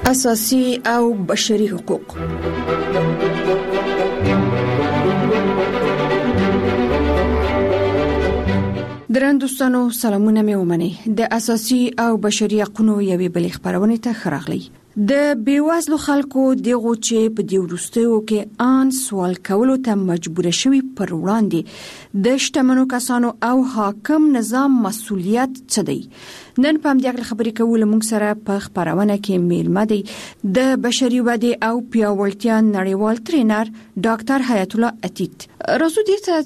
اساسي او بشري حقوق. درندوستانو سلامونه مې ومني. د اساسي او بشري حقوقو یوې بلې خبرونه ته خراغلی. د بیوازلو خلکو دغه چې په دې وروستیو کې ان سوال کولو ته مجبور شوي پر وړاندې د شتمنو کسانو او حاکم نظام مسؤلیت څه دی؟ نن په دې خبرې کول موږ سره په خبرونه کې میلمه دی د بشري ودې او پیاوړتیا نړیوال ټرینر ډاکټر حیات الله عتیق. راځو دې ته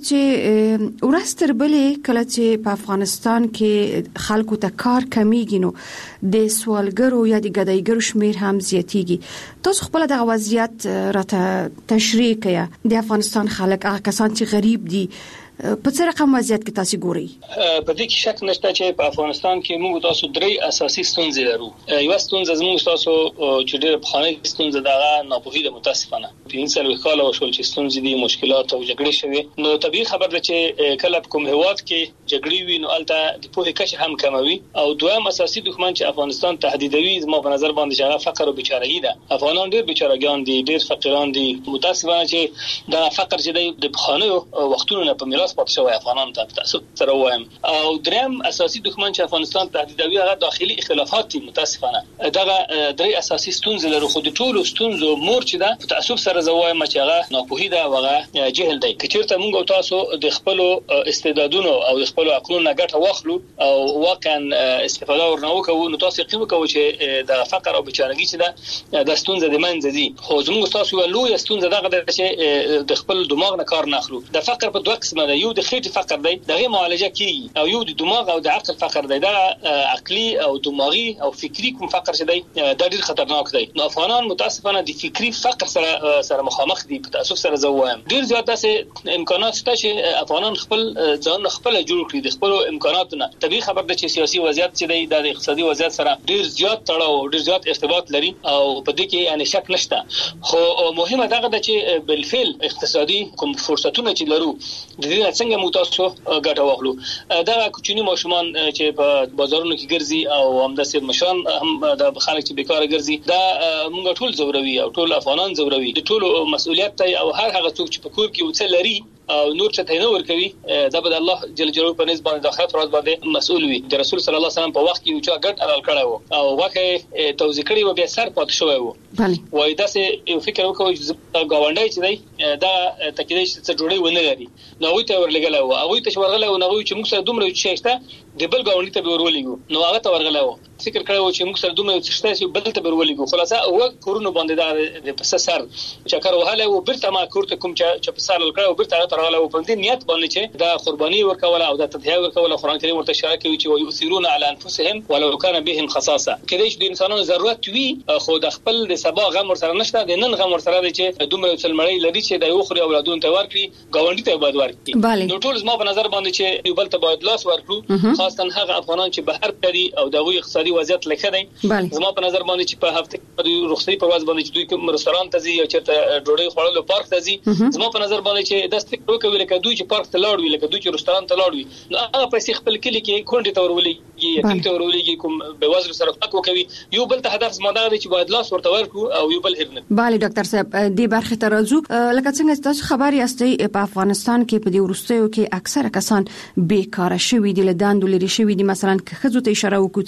چې ورستر بلې کله چې په افغانستان کې خلکو ته کار کمیږي نو د سوالګرو یا د ګدایګرو شمیر هم زیاتیږي. تاسو خپل د وضعیت راته تشریح کړئ. د افغانستان خلک هغه کسان چې غریب دي په څه رقم وضعیت کې تاسو ګورئ؟ په دې کې شک نشته چې په افغانستان کې موږ تاسو درې اساسي ستونزې لرو. یو ستونزه زموږ تاسو چې ډېر په خانه ستونزه دغه ناپوهي د متاسفانه په انسان وکاله وشول چې ستونزې دي مشکلات او جګړې شوي نو طبيعي خبر ده چې کله په کوم هواد کې جګړې وي نو البته د پوهې کچه هم کموي او دویم اساسي دښمن چې افغانستان تهدیدوي زما په نظر باندې چې فقر او بیچارهګي ده. افغانان ډېر بیچارهګان دي، ډېر فقیران دي. متاسفانه چې دا فقر چې د خانه وختونو نه په پاتې شوی افغانان ته تاسو سره وایم. او دریم اساسي دښمن چې افغانستان تهدیدوي هغه داخلي اختلافات دي. متاسفانه دغه درې اساسي ستونزې لري خو د ټولو ستونزو مور چې ده تاسو سره زوایم چې هغه ناپوهي ده او هغه جهل دی. کچېرته موږ تاسو د خپل استعدادونو او د خپل عقلونو ګټه واخلو او واقعا استفاده ورنوکو نو تاسو یقین وکړئ چې د فقر او بیچارهګي چې ده د ستونزې د منځ دي. خو زموږ تاسو لوی ستونزه دغه ده چې د خپل دماغ نه کار نه اخلو. د فقر په دوه قسمه ده، یو د خېټې فقر دی دغه معالجه کیږي او یو د دماغ او د عقل فقر دی. دا عقلي او دماغي او فکری کوم فقر چې دی دا ډیر خطرناک دی. نو افغانان متاسفانه د فکری فقر سره مخامخ دي. په تاسو سره زوایم ډیر زیات داسې امکانات شته چې افغانان خپل ځان خپل جوړ کړي د خپل امکاناتونو. طبيعي خبر ده چې سیاسي وضعیت چې دی د اقتصادي وضعیت سره ډیر زیات تړاو ډیر زیات ارتباط لري او په دې کې یعنی شک نشته. خو مهمه دغه ده چې بالفعل اقتصادي کوم فرصتونه چې لرو د دې څنګه متاسو ګټه واخلو. دا کوچنی ماشومان چې په بازارونو کې ګرځي او همداسې مشران هم د خلک چې بیکاره ګرځي دا موږ ټول زوروي او ټول افغانان زوروي. د ټولو مسؤلیت دی او هر هغه څوک چې په کور کې وڅ لري او نور چې ته نه ورکوي دا به الله جل جلاله په نسبت باندې د آخرت ورځ باندې مسؤل وي. د رسول صلی الله علیه وسلم په وخت کې یو چا ګډ حلال کړی وو او واقع توزیع کړی و بیا سر پات شوی وو. وای دا سه یو فکر وکوي چې گاونډي چې دی دا تکیدې چې جوړي ونه لري نو وي ته ورلګل او هغه ته ورغله او هغه چې موږ سره دومره شي شته د بل گاونډي ته ورولېګو نو هغه ته ورغله و فکر کړو چې موږ سره دومره شته چې بل ته ورولېګو خلاصه او کورونو باندې د پس سر چې کار وهاله او برته ما کورته کوم چې په سر لکړو برته ترغله او په دې نیت باندې چې دا قرباني ورکوله او دا تضحیه ورکوله. قرآن کریم ورته اشاره کوي چې ويثيرون على انفسهم ولو كان بهم خصاصه. کله چې د انسانانو ضرورت وي خو د خپل د سبا غم ور سره نشته د نن غم ور سره دی چې دومره څلمړی لري چې د یو خوري اولادونو ته ورکړي گاونډي ته باید ورکړي. نو ټول زما په نظر باندې چې یو بل ته باید لاس ورکړو خاصه هغه افغانان چې بهر کړي او دغه اقتصادي وضعیت لکه دی. زما په نظر باندې چې په هفته کې رخصتي په ورځ باندې چې دوی کوم رستوران ته ځي او چیرته ډوډۍ خوړلو پارک ته ځي زما په نظر باندې چې د ستګ وکوي لکه دوی چې پارک ته لاړ وي لکه دوی چې رستوران ته لاړ وي نو هغه پیسې خپل کلی کې کونډې ته ورولېږي یتیم ته ورولېږي کوم به وزر سره فک وکوي. یو بل ته هدف زما دا دی چې باید لاس ورته ورکړو او یو بل هرنه. bali ډاکټر صاحب دې برخه ته راځو. لکه څنګه تاسو خبر یاستئ په افغانستان کې په دې ورستیو کې اکثره کسان بیکاره شوي دي، له دندو لري شوي دي. مثلا که خزو ته اشاره وکړو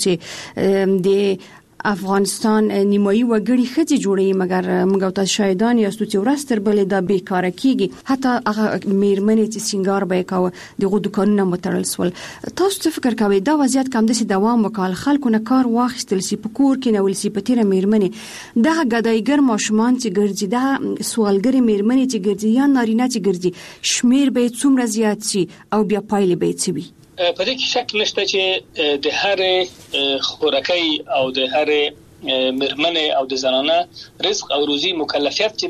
چې د افغانستان نیمایي وګړي خځې جوړي مګر موږ تاسو شاهدان یاستو چې ورستر بلې د بیکاره کیږي حتی هغه میرمنې چې سنگار به کاوه دغه دکانونه متړل سول. تاسو څه فکر کوئ دا وضعیت کوم دسي دوام وکړ خلکو نه کار واخیستل سی په کور کې نه ول سی په تیر میرمنې دا ګدایګر ماشومان چې ګرځي دا سوالګری میرمنې چې ګرځي یا نارینه چې ګرځي شمیر به څومره زیات شي او بیا پایله به څه وي؟ په دې کې شک نشته چې د هر خوراکي او د هر مرمنه او د زنانه رزق او روزي مکلفیت چې دی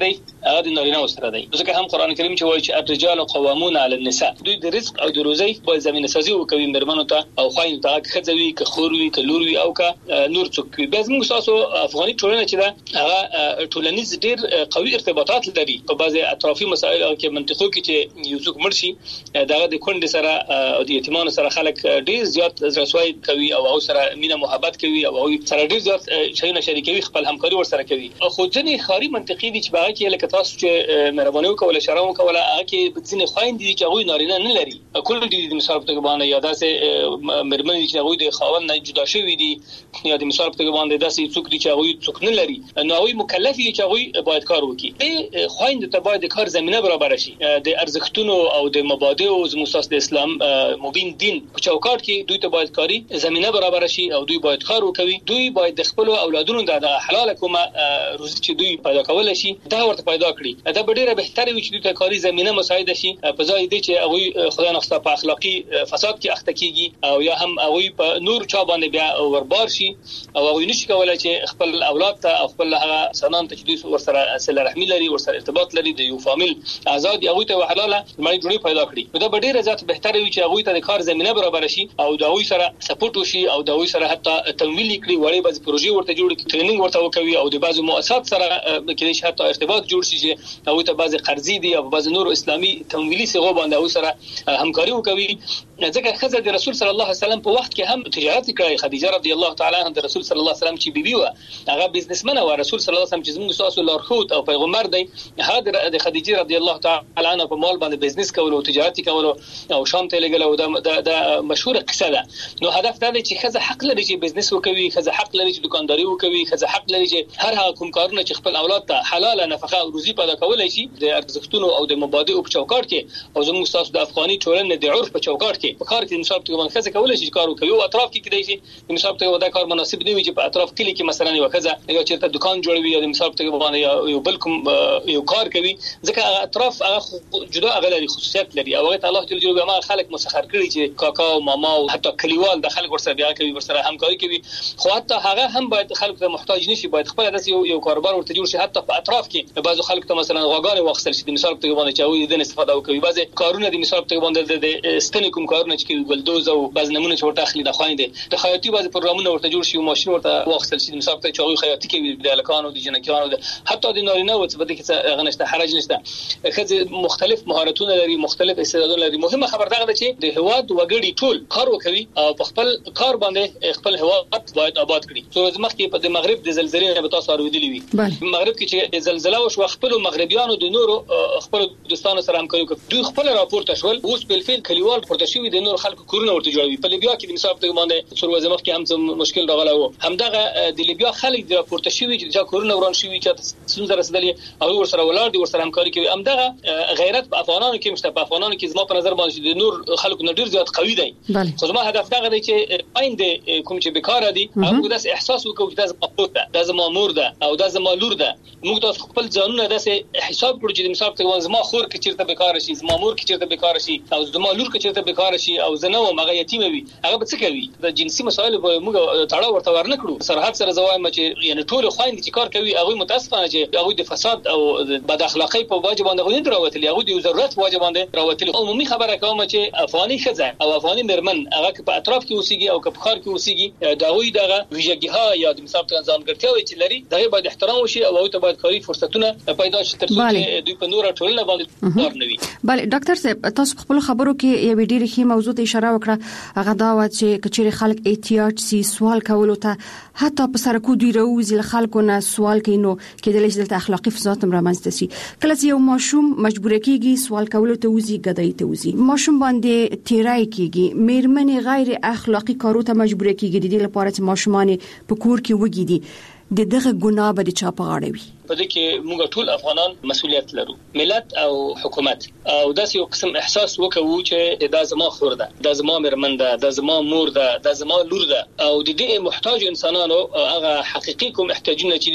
هغه د نارینه سره دی. ځکه هم قران کریم چې وایي چې الرجال قوامون علی النساء، دوی د رزق او د روزي په زمينه سازي وکوي مرمنو ته او خوایي ته خځوي که خوروي که لوروي او که نور څوک وي. بس موږ تاسو افغاني ټولنه چې دا هغه ټولنیز ډیر قوي ارتباطات لري په بعضي اطرافي مسایل او کې منطقو کې چې یو څوک مرشي دغه د کونډې سره او د یتیمانو سره خلک ډیر زیات رسوي کوي او هغه سره مینه محبت کوي او هغه سره ډیر زیات شیونه شریکوي، خپل همکاري ور سره کوي. خو ځنې خاري منطقي دي چې باغ کې لکه تاسو چې مهرباني وکوله شرم وکوله هغه کې ځنې خويند دي چې هغه نارینه نه لري، کله دي د مثال په توګه باندې یا داسې مرمن دي چې هغه د خاوند نه جدا شوی دي یا د مثال په توګه باندې داسې څوک دي چې هغه څوک نه لري، نو هغه مکلف دي چې هغه باید کار وکړي. خويند ته باید کار زمينه برابر شي، د ارزښتونو او د مبادئ او زموږ د اسلام مبین دین په چوکاټ کې دوی ته باید کاری زمينه برابر شي او دوی باید کار وکوي. دوی باید د خپل اولادونو د حلال کومه روزي چې دوی پیدا کول شي دا ورته پیدا کړي. دا ډیره بهتره وي چې دوی ته کاری زمينه مساعده شي په ځای دی چې هغه خدای نخسته په اخلاقی فساد کې اخته کیږي او یا هم هغه په نور چا باندې بیا وربار شي او هغه نشي کولای چې خپل اولاد ته او خپل هغه سنان ته چې دوی ورسره صله رحمی لري ورسره ارتباط لري د یو فامیل آزاد هغه ته حلاله مړی جوړي پیدا کړي. دا ډیره ذات بهتره وي چې هغه ته د کار زمينه برابر شي او دا هغه سره سپورټ وشي او دا هغه سره حتی تمویل کړي وړي بعض پروژې ورته جوړ کړي، ټریننګ ورته وکوي او د بعضو مؤسسات سره کې حتی ارتباط جوړ شي چې هغه ته بعض قرضې دي او بعض نور اسلامي تمویلي صيغو باندې هغه سره همکاري وکوي. ځکه خزه د رسول صلی الله علیه وسلم په وخت کې هم تجارت کړی. خدیجه رضی الله تعالی عنها د رسول صلی الله علیه وسلم چې بیبي و هغه بزنسمن و. رسول صلی الله علیه وسلم چې موږ تاسو لارښود او پیغمبر دی، هغه د خدیجه رضی الله تعالی عنها په مال باندې بزنس کول او تجارت کول او شام ته لګل او دا مشهور قصه ده. نو هدف دا دی چې خزه حق لري چې بزنس وکوي، خزه حق لري چې دکانداري وکوي، خزه حق لري چې هر هغه کوم کارونه چې خپل اولاد ته حلاله نفقه او روزي پیدا کولای شي د ارزښتونو او د مبادئ په چوکاټ کې او زموږ تاسو د افغاني ټولنې د عرف په چوکاټ کې په کار کې مثال ته باندې خزه کولای شي کار وکوي او اطراف کې کېدای شي مثال ته دا کار مناسب نه وي چې په اطراف کې کې مثلا یو خزه یا چیرته دکان جوړوي یا مثال ته باندې یو بل کوم یو کار کوي، ځکه اطراف هغه جدا غلري خصوصیت لري او هغه الله جل جلاله ما خلق مسخر کړی چې کاکا او ماما او حتی کلیوال د خلک ورسره بیا کوي ورسره همکاري کوي. خو حتی هغه هم باید خلک ته محتاج نشي، باید خپل داس یو کاروبار ورته جوړ شي. حتی په اطراف کې بعضو خلک ته مثلا غواګانې واخصل شي د مثال په باندې چاوي د استفاده کوي. بعضي کارونه د مثال په باندې د ستنې کوم کارونه چې ګلدوز او بعض نمونه چې ورته اخلي د خويندې د خیاطي بعضي پروګرامونه ورته جوړ شي او ماشين ورته واخصل شي د مثال په چاوي خیاطي کوي د لکانو د جنکانو حتی د نارینه او څه بده کې غنښت حرج نشته. خځې مختلف مهارتونه لري، مختلف استعدادونه لري. مهمه خبر دا ده چې د هواد وګړي ټول کار وکوي او په خپل کار باندې خپل هواد باید آباد کړي. څو مخکې په د مغرب د زلزلې نه به تاسو اوریدلی وي. مغرب کې چې زلزلہ وشو خپل مغربيانو د نورو خپل دوستانو سره همکاري وکړي. دوی خپل راپورته شول اوس په فعل کلیوال پورته شوی د نور خلکو کورونه ورته جوړوي. په لیبیا کې د مثال په باندې څو ورځې مخکې هم مشکل راغلی و. همدغه د لیبیا خلک د راپورته شوی چې کورونه وران شوی چې څنګه رسیدلی او ورسره ولاړ دي ورسره همکاري کوي. همدغه غیرت په افغانانو کې مشته. په افغانانو کې زما په نظر باندې د نور خلکو نه ډیر زیات قوي دی. خو زما هدف دا دی چې آینده کوم چې بیکاره دي هغه داس احساس وکړي چې دا زما خور ده، دا زما مور ده او دا زما لور ده. موږ تاسو خپل ځانونه داسې حساب کړو چې مثال ته زما خور کې چیرته بیکاره شي، زما مور کې چیرته بیکاره شي او زما لور کې چیرته بیکاره شي او زنه او مغه یتیم وي، هغه به څه کوي؟ د جنسي مسایل به موږ تاړه ورته ورنه کړو. سرحد سره زوایم چې یعنی ټول خويند چې کار کوي هغه متاسفانه چې هغه د فساد او بد اخلاقی په واجب باندې غوښتل راوتلی، هغه د ضرورت واجب باندې راوتلی. عمومي خبره کوم چې افغاني خزه او افغاني مرمن هغه په اطراف کې اوسېږي او په ښار کې اوسېږي دا وی دغه ویژګیها یا د مثال ځانګړتیاوې چې لري دغه باید احترام وشي او هغه ته باید کاري فرصتونه پیدا شي ترڅو چې دوی په نور ټولنه باندې کار نه وي. بله ډاکټر صاحب تاسو خپل خبرو کې یو ډېر ښه موضوع ته اشاره وکړه، هغه دا و چې کچېر خلک احتیاج سي سوال کولو ته حتی په سرکو دوی راوځي له خلکو نه سوال کوي، نو کېدلی شي د اخلاقی فساد هم رامنځته شي. کله چې یو ماشوم مجبور کیږي سوال کولو ته وځي ګدای ته وځي، ماشوم باندې تیرای کیږي، میرمنې غیر اخلاقی کارو ته مجبور کیږي د دې لپاره چې ماشومان په کور کې وګي دي، د دغه ګناه به د چا په غاړه وي؟ په دې کې موږ ټول افغانان مسؤلیت لرو، ملت او حکومت، او داسې یو قسم احساس وکړو چې دا زما خور ده، دا زما مرمن ده، دا زما مور ده، دا زما لور ده، او د دې محتاج انسانانو هغه حقيقي کوم احتیاجونه چې دي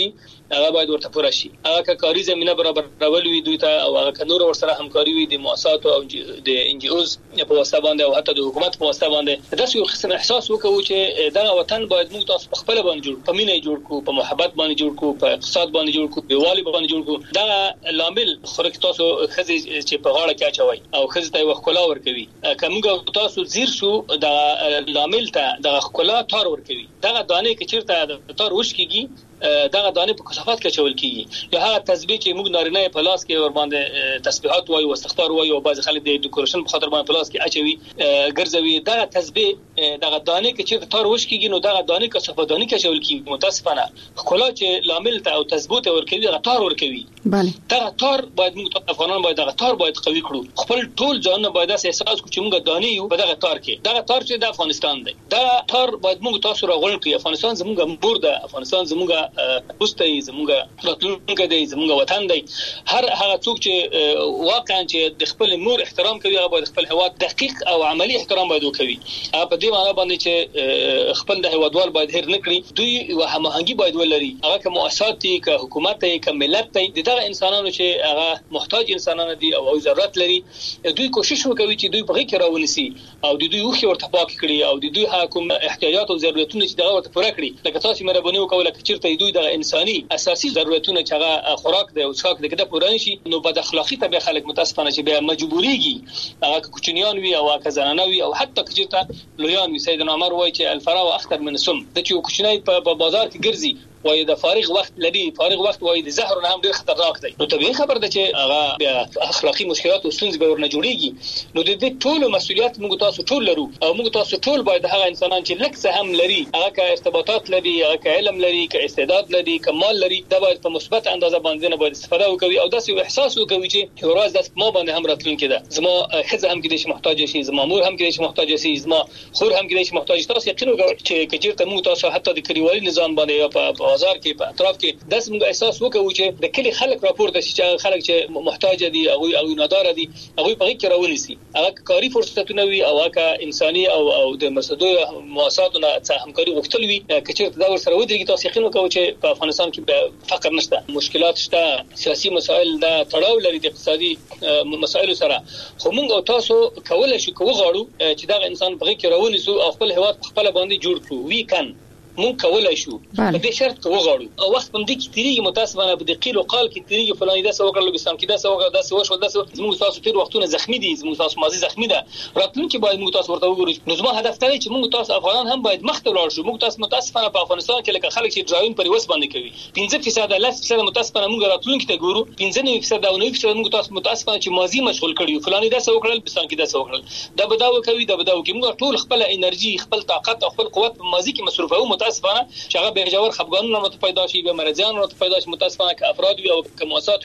هغه باید ورته پوره شي. هغه کاري زمينه برابرول وي دوی ته او هغه نور ورسره همکاري وي د مؤسسات او د ان جی اوز په واسطه باندې او حتی د حکومت په واسطه باندې دا یو قسم احساس وکړو چې دا وطن باید موږ تاسو په خپل باندې جوړ په مینه جوړ کو په محبت باندې جوړ کو په اقتصاد باندې جوړ کو په والي باندې جوړ کو. دا لامل خورک تاسو خزي چې په غاړه کې اچوي او خزي ته وخلا ورکوي کومه تاسو زیر شو دا لامل ته د خلا تار ورکوي. دا دانه کې چیرته تار وش کیږي دغه دانه په کثافات کې چول کیږي یا هغه تسبیح چې موږ نارینه په لاس کې ور باندې تسبیحات وایي او استغفار وایي او بعض خلک د ډیکوریشن په خاطر باندې په لاس کې اچوي ګرځوي. دغه تسبیح دغه دانه کې چې تار وش کیږي نو دغه دانه کثافات دانه کې چول کیږي. متاسفانه خلا چې لامل ته او تثبوت ورکوي دغه تار ورکوي. بله دغه تار باید موږ افغانان باید دغه تار باید قوي کړو. خپل ټول ځان باید احساس کړو چې موږ دانه یو په دغه تار کې. دغه تار چې د افغانستان دی دا تار باید موږ تاسو راغون کړو. افغانستان زموږ مور ده. افغانستان زموږ پوسټ زموږ راتلونکي دی زموږ وطن دی. هر هغه څوک چې واقعا چې د خپل مور احترام کوي هغه باید خپل هواد دقیق او عملی احترام باید وکوي. په دې معنی باندې چې خپل د هوادوال باید هیر نکړي. دوی هماهنګي باید ولري. هغه کوم مؤسسات دي که حکومت دی که ملت دی دغه انسانانو چې هغه محتاج انسانان دي او ضرورت لري دوی کوشش وکوي چې دوی په غي کې راونسي او دوی وخت ورته پاک کړي او دوی کوم احتیاجات او ضرورتونه چې دغه ورته پوره کړي. لکه تاسو مهرباني وکوله چې چیرته دوی د انساني اساسي ضرورتونه چې هغه خوراک دی او څښاک دی کده پوره نشي نو بد اخلاقی ته به خلک متاسفانه چې به مجبوريږي هغه کوچنیان وي او هغه زنانه وي او حتی چې لویان وي. سیدنا عمر وایي چې الفراغ اخطر من السم. د چې کوچنی په بازار کې ګرځي وای د فارغ وخت لري فارغ وخت وای د زهر نه هم ډیر خطرناک دی. نو طبيعي خبر ده چې هغه اخلاقی مشکلات او ستونزې به ورنه جوړيږي. نو د دې ټول مسؤلیت موږ تاسو ټول لرو او موږ تاسو ټول باید هغه انسانان چې لکه هم لري هغه کا ارتباطات لري هغه کا علم لري کا استعداد لري کا مال لري دا باید په مثبت اندازه باندې نه باید استفاده وکړي او داسې احساس وکړي چې ورځ داس ما باندې هم راتلونکي ده. زما خزه هم کې د محتاج شي زما مور هم کې د محتاج شي زما خور هم کې د محتاج. تاسو یقین وکړئ چې کچیرته موږ تاسو حتی د کلیوالي نظام باندې یا په بازار کې په کې داس موږ احساس وکړو چې د کلی خلک راپورته شي چې خلک چې محتاج دي او نادار دي هغه په کې راونیسي هغه کاری فرصتونه وي او هغه انساني او د مسدو مؤسساتونو څخه همکاري غوښتل وي چې دا ور سره ودرېږي. تاسو یقین وکړو چې په افغانستان کې فقر نشته مشکلات شته سیاسي مسایل دا تړاو لري د اقتصادي مسایلو سره خو موږ تاسو کولای شو کوغاړو چې دا انسان په کې راونیسو او خپل هواد خپل باندې جوړ کړو. وی کان مونږ کولای شو په دې شرط کې وغواړو او وخت هم د کې تیریږي متاسفانه په دې قیل او قال کې تیریږي فلاني دا څه وکړل لوبستان کې دا څه وکړل دا څه وشو دا څه زموږ تاسو تیر وختونه زخمی دي زموږ تاسو ماضي زخمی ده راتلونکي باید موږ تاسو ورته وګورو. نو زما هدف دی چې موږ تاسو افغانان هم باید مخته لاړ شو. موږ تاسو متاسفانه په افغانستان کې لکه خلک چې ډراون پر وس باندې کوي 15% 10% متاسفانه موږ راتلونکي ته ګورو 15% او 9% موږ تاسو متاسفانه چې ماضي مشغول کړیو فلاني دا څه وکړل لوبستان کې دا څه وکړل دا بداو کوي دا بداو کوي. موږ ټول خپل انرژي خپل طاقت او خپل قوت په ماضي کې مصرفو متاسفانه چې به جوړ خفګانونه مت پیدا شي به مرزيان مت پیدا شي متاسفانه ک افراد وي او ک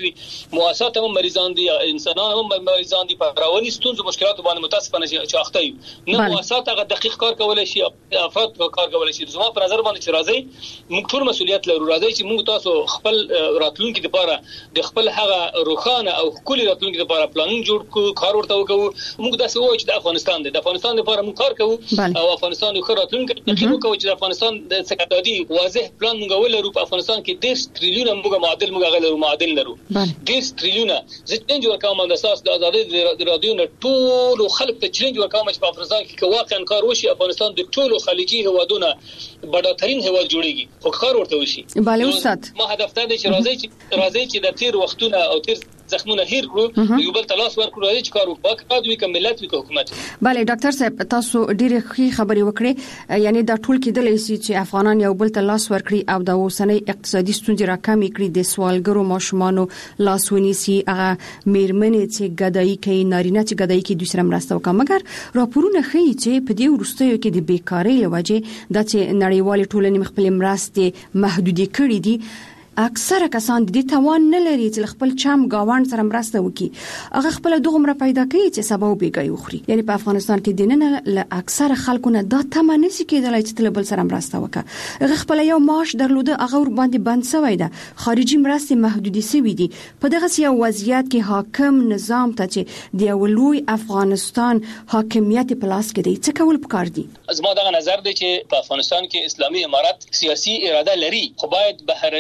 مؤسسات هم مریضان دي انسانان هم مریضان دي په رواني ستونزو مشکلات باندې متاسفانه چې اخته وي. نو مؤسسات هغه دقیق کار کولای شي افراد کار کولای شي. زما په نظر باندې چې راځي موږ ټول مسؤلیت لرو. راځي چې موږ تاسو خپل راتلونکي لپاره د خپل هغه روخانه او خولي راتلونکي لپاره پلانینګ جوړ کړو کار ورته وکړو. موږ داسې وایو چې د افغانستان د افغانستان لپاره موږ کار کوو او افغانستان یو راتلونکي یقین کوو چې د افغانستان د سکتادي واضح پلان موږ ولرو. په افغانستان کې 10 تریلیون موږ معادل لرو 10 تریلیون زه چیلنج ورکوم د اساس د ازادي د رادیو نه ټول خلک ته چیلنج ورکوم چې په افغانستان کې واقعا کار وشي افغانستان د ټولو خلیجي هوادونو بډاترین هواد جوړیږي خو کار ورته وشي. بله استاد ما هدف ته چې راځي چې د تیر وختونه او تیر زخمونه هیر کړو یو بل تلاش ورکړو چې کار وکړو دوی کوم ملت وکړو حکومت. بله ډاکټر صاحب تاسو ډیره ښه خبرې وکړې یعنی دا ټول کېدلی شي چې افغانان یو بل تلاش ورکړي او د اوسنۍ اقتصادي ستونزې راکمې کړي د سوالګرو ماشومانو لاس ونیسي هغه میرمنې چې ګدایي کوي نارینه چې ګدایي کوي دوی سره مرسته وکړي. مګر راپورونه ښیي چې په دې وروستیو کې د بیکارۍ له وجې د نړیوالې ټولنې خپل مرستې محدودې کړې دي. اکثره کسان د دې توان نه لري چې خپل چم گاوند سره مرسته وکړي. هغه خپل دغه پیدا کوي چې سبا وبېږي وخوري. یعنی په افغانستان کې دنه له اکثره خلکو نه دا تمه نشي کېدلای چې بل سره مرسته وکړي. هغه خپل یو معاش درلوده هغه ور باندې بند شوی ده. خارجي مرستې محدودې شوې دي. په دغه یو وضعیت کې حاکم نظام ته چې د ولوی افغانستان حاکمیت په لاس کې دی څه کول پکار دي؟ زما دا نظر دی چې په افغانستان کې اسلامي امارت سیاسي اراده لري خو باید بهرني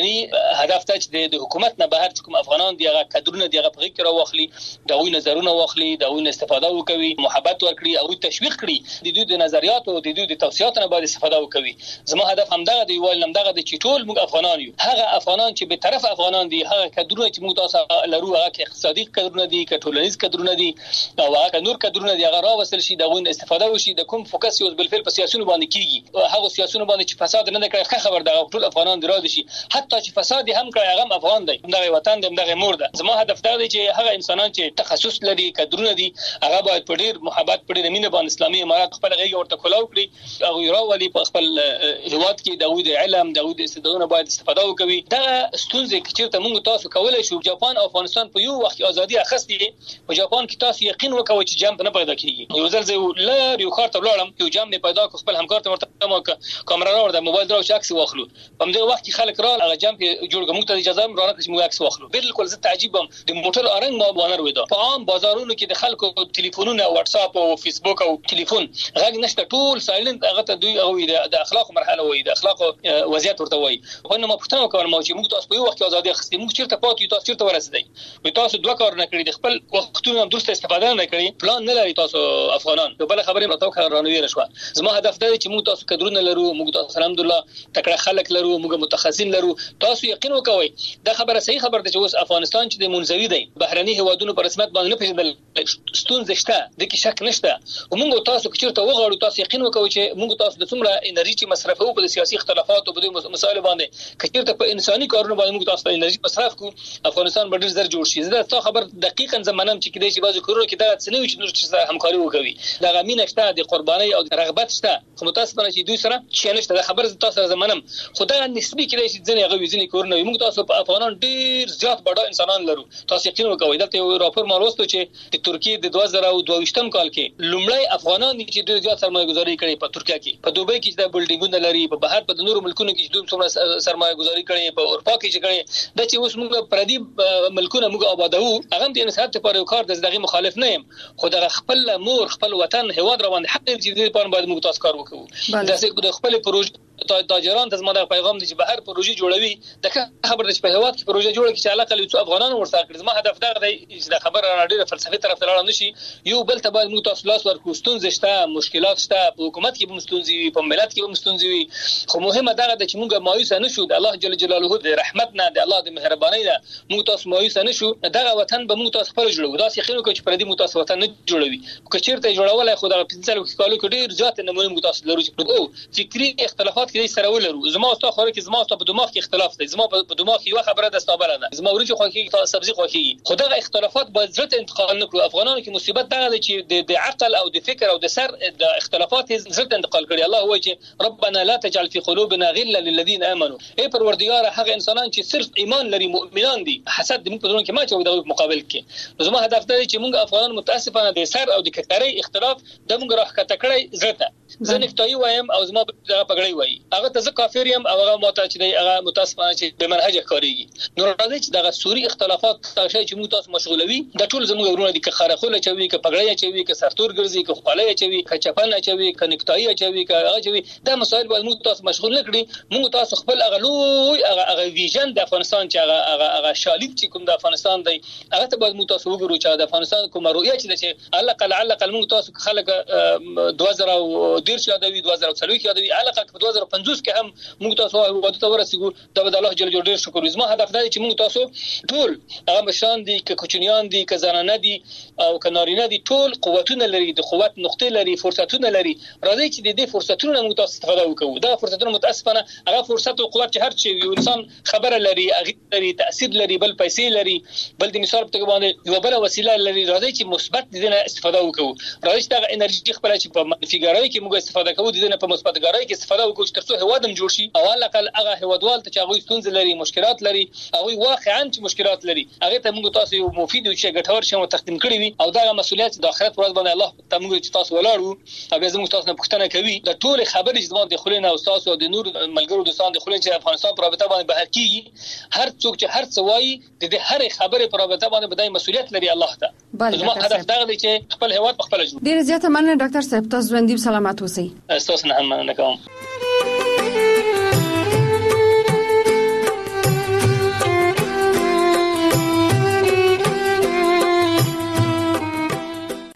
هدف ته چې د حکومت نه بهر کوم افغانان دی هغه کډرونه دی هغه په غیر واخلي دغوی نظرونه واخلي دغوی استفاده وکوي محبت ورکړي او تشویق کړي د دوی د نظریات او د دوی د توصيات نه باید استفاده وکوي. زما هدف همدغه دی ویل همدغه د چې ټول موږ افغانان یو هغه افغانان چې به طرف افغانان دي هغه کډرونه چې موږ تاسو لرو هغه اقتصادي کډرونه دي ټولنیز کډرونه دي او هغه نور کډرونه دي هغه راوصل شي دغوی استفاده وشي د کوم فوکس یو بل فعل په سیاسيونو باندې کیږي هغه سیاسيونو باندې چې فساد نه کوي خبر دغه ټول افغانان دراد شي حتی چې فساد هم کوي هغه افغان دی دغه وطن دی دغه مور ده. زما هدف دا دی چې هغه انسانان چې تخصص لري کډرونه دي هغه باید په ډیر محبت په ډیر مینه باندې اسلامي امارات خپل غیږ ورته کولاو کړي او راولي په خپل هیواد کې دغه د علم دغه د استعدادونو باید استفاده وکوي. دا ستونزې چې موږ تاسو کولای شو جاپان او افغانستان په یو وخت ازادي اخستې په جاپان کې تاسو یقین وکوي چې جام نه پیدا کیږي. یو ځل زه لار یو خاطر لاړم یو جام نه پیدا خپل همکار ته ورته کیمرا راوړم موبایل درو چې عکس واخلو په دې وخت کې خلک راغله هغه جام کې جوړ کوم ته اجازه هم رانه چې موږ عکس واخلو. بالکل زه تعجبم د موټر ارنګ ما بانر وېدا په عام بازارونو کې د خلکو ټلیفونونه واتس اپ او فیسبوک او ټلیفون غږ نشته ټول سایلنت هغه ته دوی او د اخلاق مرحله وایي د اخلاق وضعیت ورته وایي. په نو مفتنه کوم چې موږ تاسو په یو وخت ازادي اخستې موږ چیرته پاتې تاسو چیرته ورسېدای وي تاسو دوه کار نه کړی د خپل وختونو درست استفاده نه کړی پلان نه لري تاسو افغانان بل خبرې متو خبرانوي رشوه. زما هدف دا چې موږ تاسو کډرونه لرو موږ تاسو الحمدلله تکړه خلک لرو موږ متخصصین لرو تاسو یقین وکوي دا خبره صحیح خبره ده چې اوس افغانستان چې د منځوي دی بهرني هوادونو په رسمیت باندې نه پیژندل ستونزې شته د کې شک نشته او موږ تاسو چیرته وغواړو تاسو یقین وکوي چې موږ تاسو د څومره انرژي چې مصرفو په سیاسي اختلافات او په مسایلو باندې چیرته په انساني کارونو باندې موږ تاسو انرژي مصرف کو افغانستان به ډیر زر جوړ شي. زه تاسو خبر دقیقاً زمانم چې کېدای شي بعضو کورونو کې دا څنګه چې نور چې همکاري وکوي دا غمینه شته د قرباني او رغبت شته خو متاسفانه چې دوی سره چې نشته دا خبر تاسو زمانم خدای نسبی کېدای شي ځنې هغه وزنی کورونه موږ تاسو په افغانان ډیر زیات بډا انسانان لرو تاسو یقین وکوي دا یو راپور ما وروسته چې د ترکیه د 2022م کال کې لومړی افغانان چې ډیر زیات سرمایه گذاري کړې په ترکیه کې په دوبۍ کې د بلډینګونو لري په بهر په نورو ملکونو کې دوی څومره سرمایه گذاري کړې په اروپا کې چې کړې دا چې اوس موږ پردي ملکونه موږ آبادو هغه د انسانیت لپاره یو کار دغه مخالف نه يم خو دغه خپل مور خپل وطن هواد روان حق دې چې دې په باندې موږ تاسو کار وکړو دا څه خپل پروژه تاجران ته زموږ پیغام دی چې بهر پروژې جوړوي د خبر د په هواد کې پروژه جوړه کې چې علاقه لري افغانان ورسره کړي. زما هدف دا دی چې دا خبره راډیره فلسفي طرف ته لاړ نشي یو بل ته باید موږ تاسو لاس ورکو ستونزې شته مشکلات شته په حکومت کې به ستونزې وي په ملت کې به ستونزې وي خو مهمه دا ده چې موږ مایوس نه شو د الله جل جلاله د رحمت نه د الله د مهرباني نه موږ تاسو مایوس نه شو دغه وطن به موږ تاسو خپل جوړو دا څه خینو چې پردي موږ تاسو وطن نه جوړوي که چیرته جوړولای خو دا 15 کالو کې ډیر ځات نمونه موږ تاسو لرو چې فکری اختلافات کې سره ولرو زما او تاسو خو کې زما او په دماغ کې اختلاف دی زما په دماغ کې یو خبره ده ستابله ده زما ورته خو کې تاسو سبزي خو کې خدای اختلافات باید زړه انتقال نکړو. افغانانو کې مصیبت دا ده چې د عقل او د فکر او د سر د اختلافات زړه انتقال کړي. الله وایي چې ربنا لا تجعل في قلوبنا غلا للذين امنوا ای پروردگار هغه انسانان چې صرف ایمان لري مؤمنان دي حسد موږ په دونه کې ما چې د مقابل کې زما هدف دا دی چې موږ افغانان متاسفانه د سر او د کتري اختلاف د موږ راخته کړی زړه زه نکتای وایم او زما په پګړی وای هغه ته زه کافر یم او هغه ماته چې دی هغه متاسفانه چې به منهج کاریږي نو راځي چې دغه سوري اختلافات تاسو چې موږ تاسو مشغولوي د ټول زموږ ورونه دي که خارخوله چوي که پګړی چوي که سرتور ګرځي که خپلای چوي که چپن چوي که نکتای چوي که هغه چوي دا مسائل باید موږ تاسو مشغول نکړي موږ تاسو خپل اغلوي هغه ویژن د افغانستان چې هغه شالید چې کوم د افغانستان دی هغه ته باید موږ تاسو وګورو چې د افغانستان کوم رؤیه چې علق موږ تاسو خلک 2013 یادوي 2040 یادوي علاقه په 2050 کې هم موږ تاسو وعده ته ورسېږو دا به الله جل جلاله شکر زما هدف دا دی چې موږ تاسو ټول هغه مشان دي که کوچنیان دي که زنانه دي او که نارینه دي ټول قوتونه لري د قوت نقطې لري فرصتونه لري راځي چې د دې فرصتونو موږ تاسو استفاده وکړو دا فرصتونه متاسفانه هغه فرصت او قوت چې هر چی یو انسان خبره لري هغه لري تاثیر لري بل پیسې لري بل د مثال په باندې یو بل وسیله لري راځي چې مثبت دي نه استفاده وکړو راځي چې دا انرژي خپل چې په منفیګرای کې موږ استفاده کوو د نه په مثبتګرای کې استفاده وکړو چې ترڅو هوادم جوړ شي او الاقل هغه هوادوال ته چې هغه ستونزې لري مشکلات لري هغه واقعا چې مشکلات لري هغه ته موږ تاسو یو مفید او چې ګټور شوم تقدیم کړی وي او دا مسؤلیت د آخرت ورځ باندې الله ته موږ چې تاسو ولاړو او به زموږ تاسو نه پوښتنه کوي د ټول خبرې چې زموږ د خلینو او تاسو د نور ملګرو دوستان د خلینو چې افغانستان په رابطه باندې بحث کیږي هر څوک چې هر څه وایي د هر خبرې په رابطه باندې بدای مسؤلیت لري الله ته زموږ هدف دا دی چې خپل هیواد په خپل جوړ ډیر زیاته مننه ډاکټر صاحب تاسو ژوندۍ سلامات اوسئ تاسو نه هم مننه کوم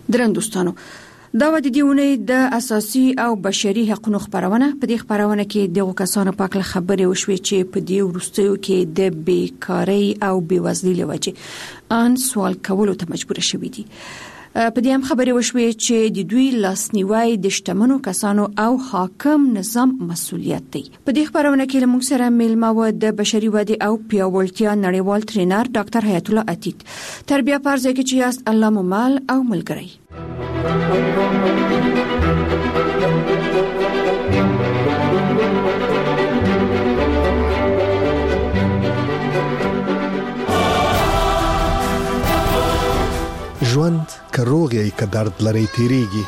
درن دوستانو دا د دیونې د اساسي او بشري حقوقو خبرونه په دې خبرونه کې دغه کسانو په اړه خبرې وشوي چې په دې ورستیو کې د بیکاری او بیوزلۍ لوجه ان سوال کولو ته مجبور شوي دي. په دې هم خبرې وشوي چې د دوی لاسنیوي د شتمنو کسانو او حاکم نظام مسؤلیت دی. په دې خبرونه کې موږ سره میلمه د بشري ودې او پیاوړتیا نړیوال ټرینر ډاکټر حیات الله عتیق تربیه پرځای کې چې یاست الله ممال او ملګری. ژوند که روغ یې که درد لري تیریږي،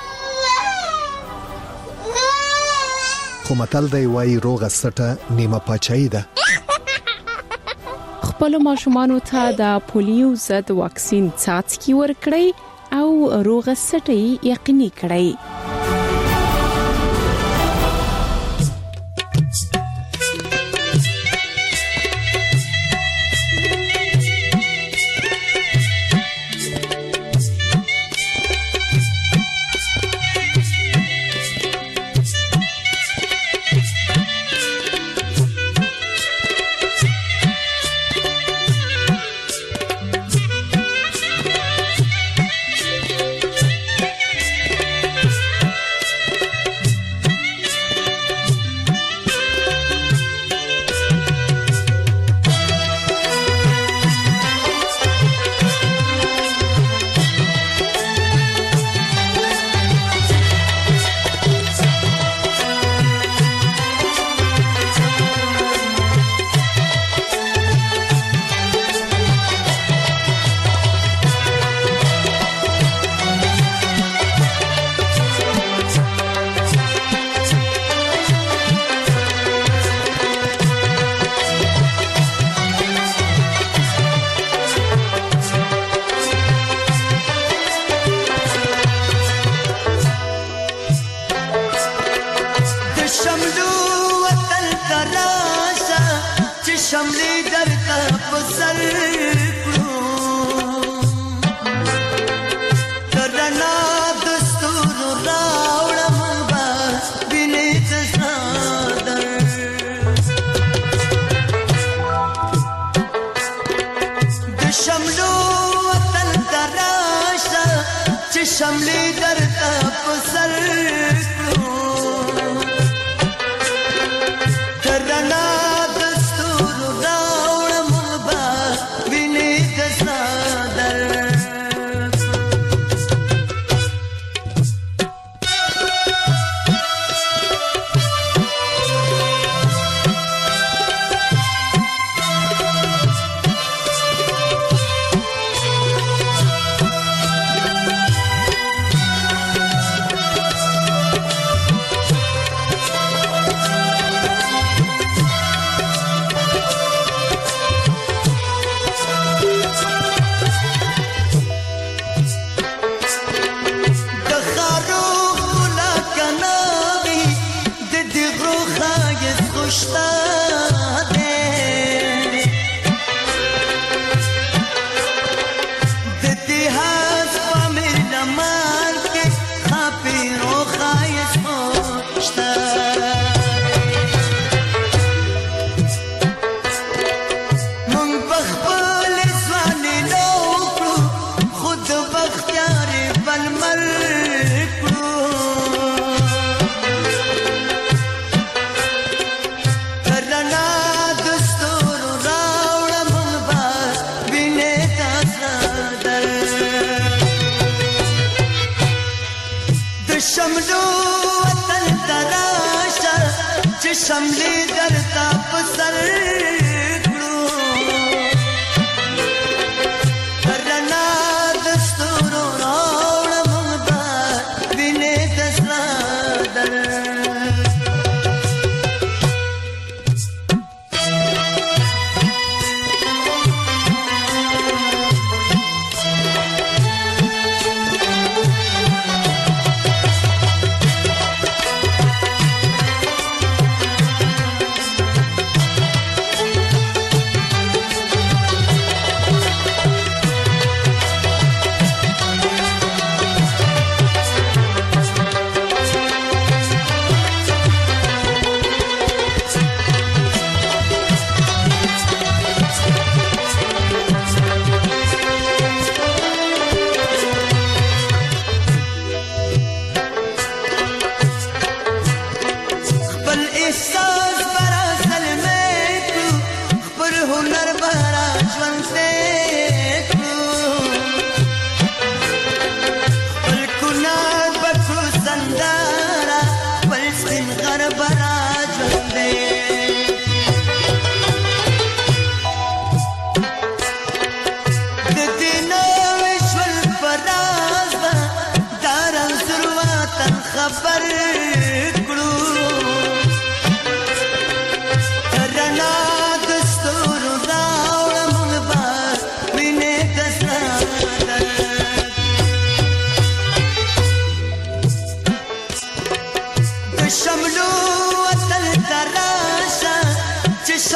خو متل دی وایي روغه سټه نیمه پاچاهي ده. خپل ماشومانو ته د پولیو ضد واکسین څاڅکي ورکړئ او روغه سټه یقیني کړئ.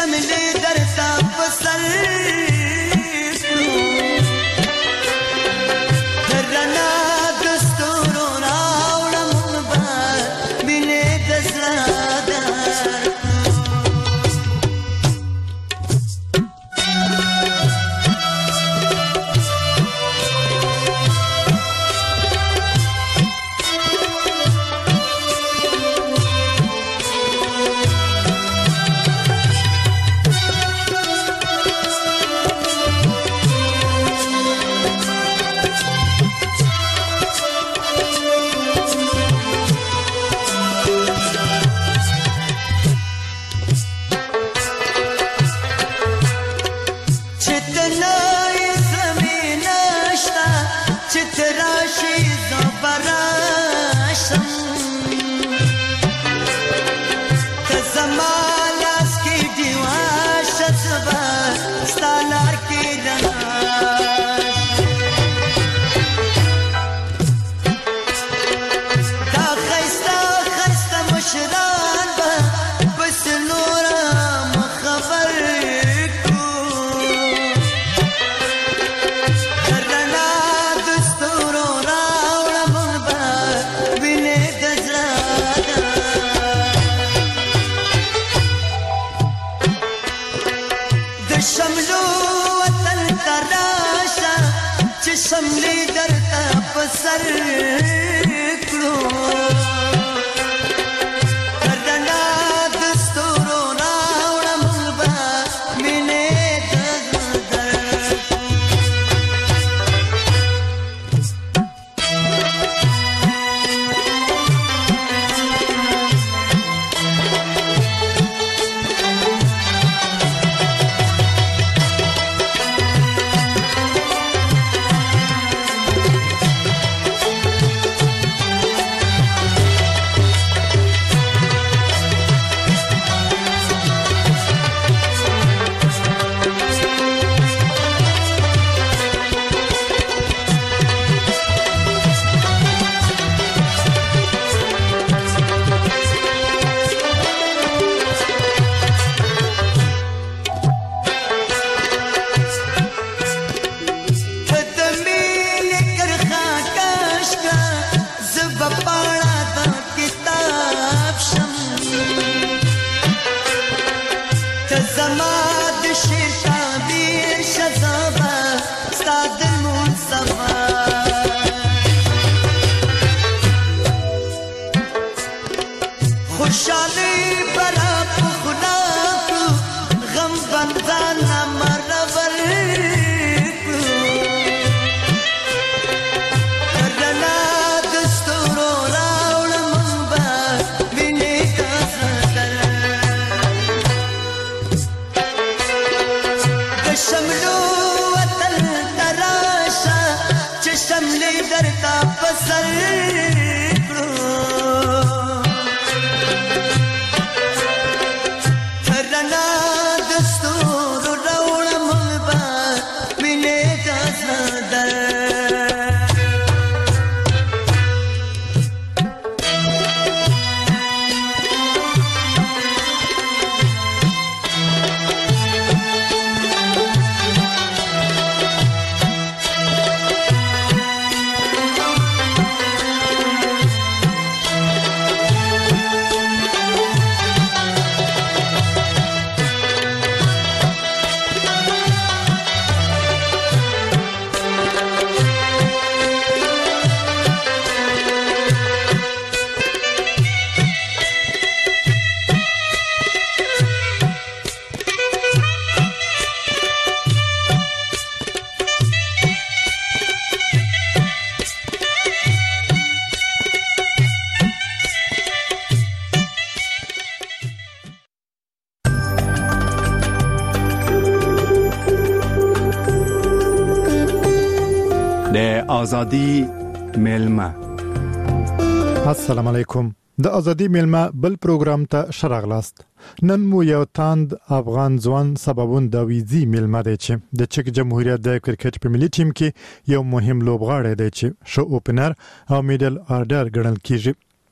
شملې درته په سر درنا دستورو راوړم به مینې د زړه آزادی میلمه. السلام علیکم. د ازادي میلمه بل پروګرام ته شراغلاست. نن مو یو تاند افغان ځوان سببون د ویزي میلمه دی چې د چک جمهوریت د کرکټ په ملي ټیم کې یو مهم لوبغاړی دی چې شو اوپنر او میډل آرډر ګڼل کیږي.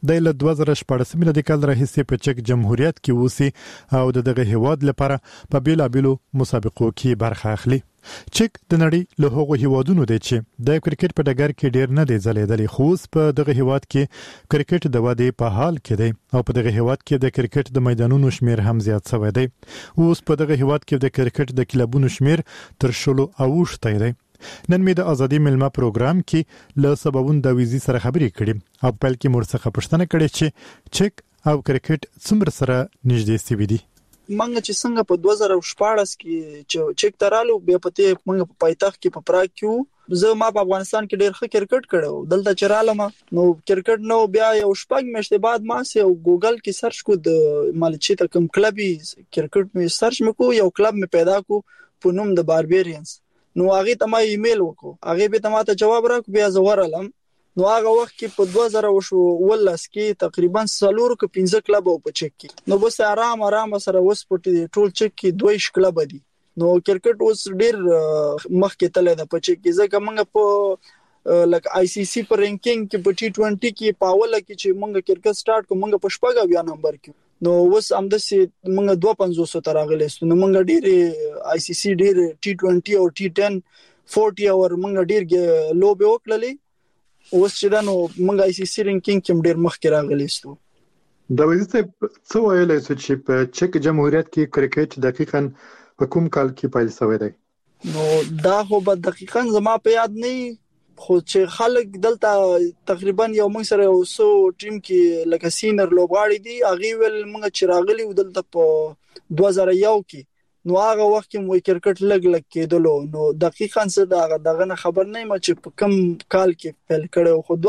د 2014 میلادي کال راهیسې په چک جمهوریت کې اوسي او دغه هیواد لپاره په بیلابیلو مسابقو کې برخه اخلي. چک د نړۍ له هغو هیوادونو دی چې د کرکټ په ډګر کې ډیر نه دی ځلېدلی، خو په دغه هیواد کې کرکټ د ودې په حال کې دی او په دغه هیواد کې د کرکټ د میدانونو شمیر هم زیات شوی دی. اوس په دغه هیواد کې د کرکټ د کلبونو شمیر تر 10 اوښتی دی. نن مې د ازادي ملما پروګرام کې له سببون د ویزي سره خبرې کړې او په پل کې مرڅخه پښتنه کړې چې چک او کرکټ څومره سره نږدې سوي دي. منګه چې څنګه په 2014 کې چې چک ترالو بیا پته منګه په پایتخت کې په پراګ کې زه ما په افغانستان کې ډېر ښه کرکټ کړو. دلته چرالم نو کرکټ نو بیا یو شپږ میاشتې بعد ما سه ګوګل کې سرچ کو د مالچی ته کوم کلبي کرکټ مې سرچ مکو یو کلب مې پیدا کو په نوم د باربیرینز. نو هغه ته ما ایمیل وکړو، هغه به ته ما جواب راکړ، بیا زه ورالم. نو هغه وخت کې په 2018 کې تقریبا 4-5 کلب او په چک کې نو بس آرام سره وس پټي ټول چک کې 2 کلب دي. نو کرکټ اوس ډیر مخکې تللی دا په چک کې ځکه موږ په لک آی سی سی پر رینکینګ کې په T20 کې پاوله کې چې موږ کرکټ سٹارټ کوم موږ په 14 نمبر کې نو اوس همدسي موږ 250 تر راغلی نو موږ ډیر آی سی سی ډیر T20 او T10 40 اور موږ ډیر لو به وکړلې. اوس چې دا نو موږ آی سی سی رینکینګ کې ډیر مخکې راغلی ستو. د ویزه څو ویلای چې په چک جمهوریت کې کرکټ دقیقاً په کوم کال کې پیل شوی دی؟ نو دا خو به دقیقاً زما په یاد نه خو چې خلک دلته تقریبا یو موږ سره یو سو ټیم کې لکه سینر لوبغاړي دي هغه ول موږ چې راغلي دلته په 2001 کې نو هغه وخت کې مو کرکټ لګ کېدلو. نو دقیقاً څه دغه نه خبر نه ما چې په کم کال کې پیل کړو خو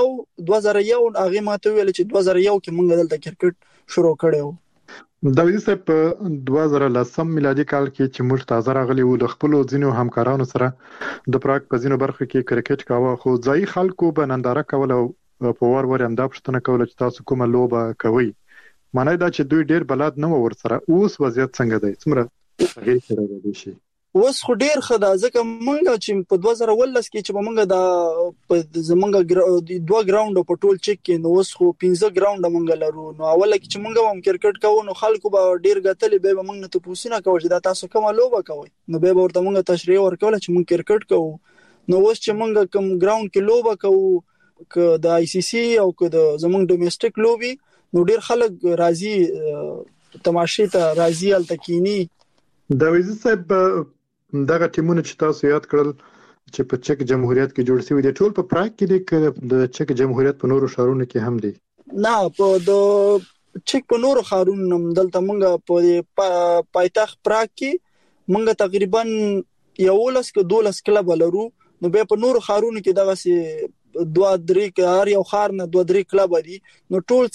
2001 هغه ماته ویل چې 2001 کې موږ دلته کرکټ شروع کړو. د ویزه په 2010 میلادي کال کې چې موږ تازه راغلي وو د خپل ځینو همکارانو سره د پراګ په ځینو برخو کې کرکټ کاوه خو ځای خلکو به ننداره کول او په ور هم دا پښتنه کول چې تاسو کومه لوبه کوي. معنی دا چې دوی ډیر بلد نه ور سره. اوس وضعیت څنګه دی؟ څومره تغیر کړی دی شي؟ اوس خو ډیر ښه ده ځکه موږ چې په 2019 کې چې موږ د زمونږ 2 ګراوند په ټول چک کې نو اوس خو 15 ګراوند موږ لرو. نو اول کې چې موږ هم کرکټ کوو نو خلکو به ډیر غتلې به موږ نه تاسو کوي چې دا تاسو کومه لوبه کوي نو به ورته موږ تشریح ورکول چې موږ کرکټ کوو. نو اوس چې موږ کوم ګراوند کې لوبه کوو ک د آی سی سی او ک د زمونږ ډومېسټک لوبي نو ډیر خلک راضي تماشې ته راضي التکینی. د ویزه صاحب دغه ټیمونه چې تاسو یاد کړل چې په چک جمهوریت کې جوړ شوی دي ټول په پراګ کې دي د چک جمهوریت په نورو ښارونو کې هم دي؟ نه په د چک په نورو ښارونو هم دلته موږ په پایتخت پراګ کې موږ تقریبا 11 کلب لرو. نو به په نورو ښارونو کې دغه سي 2-3 هر یو ښار نه 2-3 کلب دي نو ټول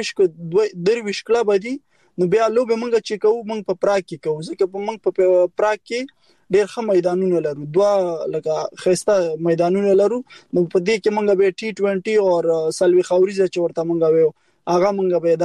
4 کلب دي. نو بیا لوبه موږ چې کوو موږ په پراګ کې کوو ځکه په موږ په پراګ کې ډېر ښه میدانونه لرو 2 لکه خسته میدانونه لرو. نو په دې کې موږ به T20 او سلوي خوريزه چې ورته موږ وایو هغه موږ به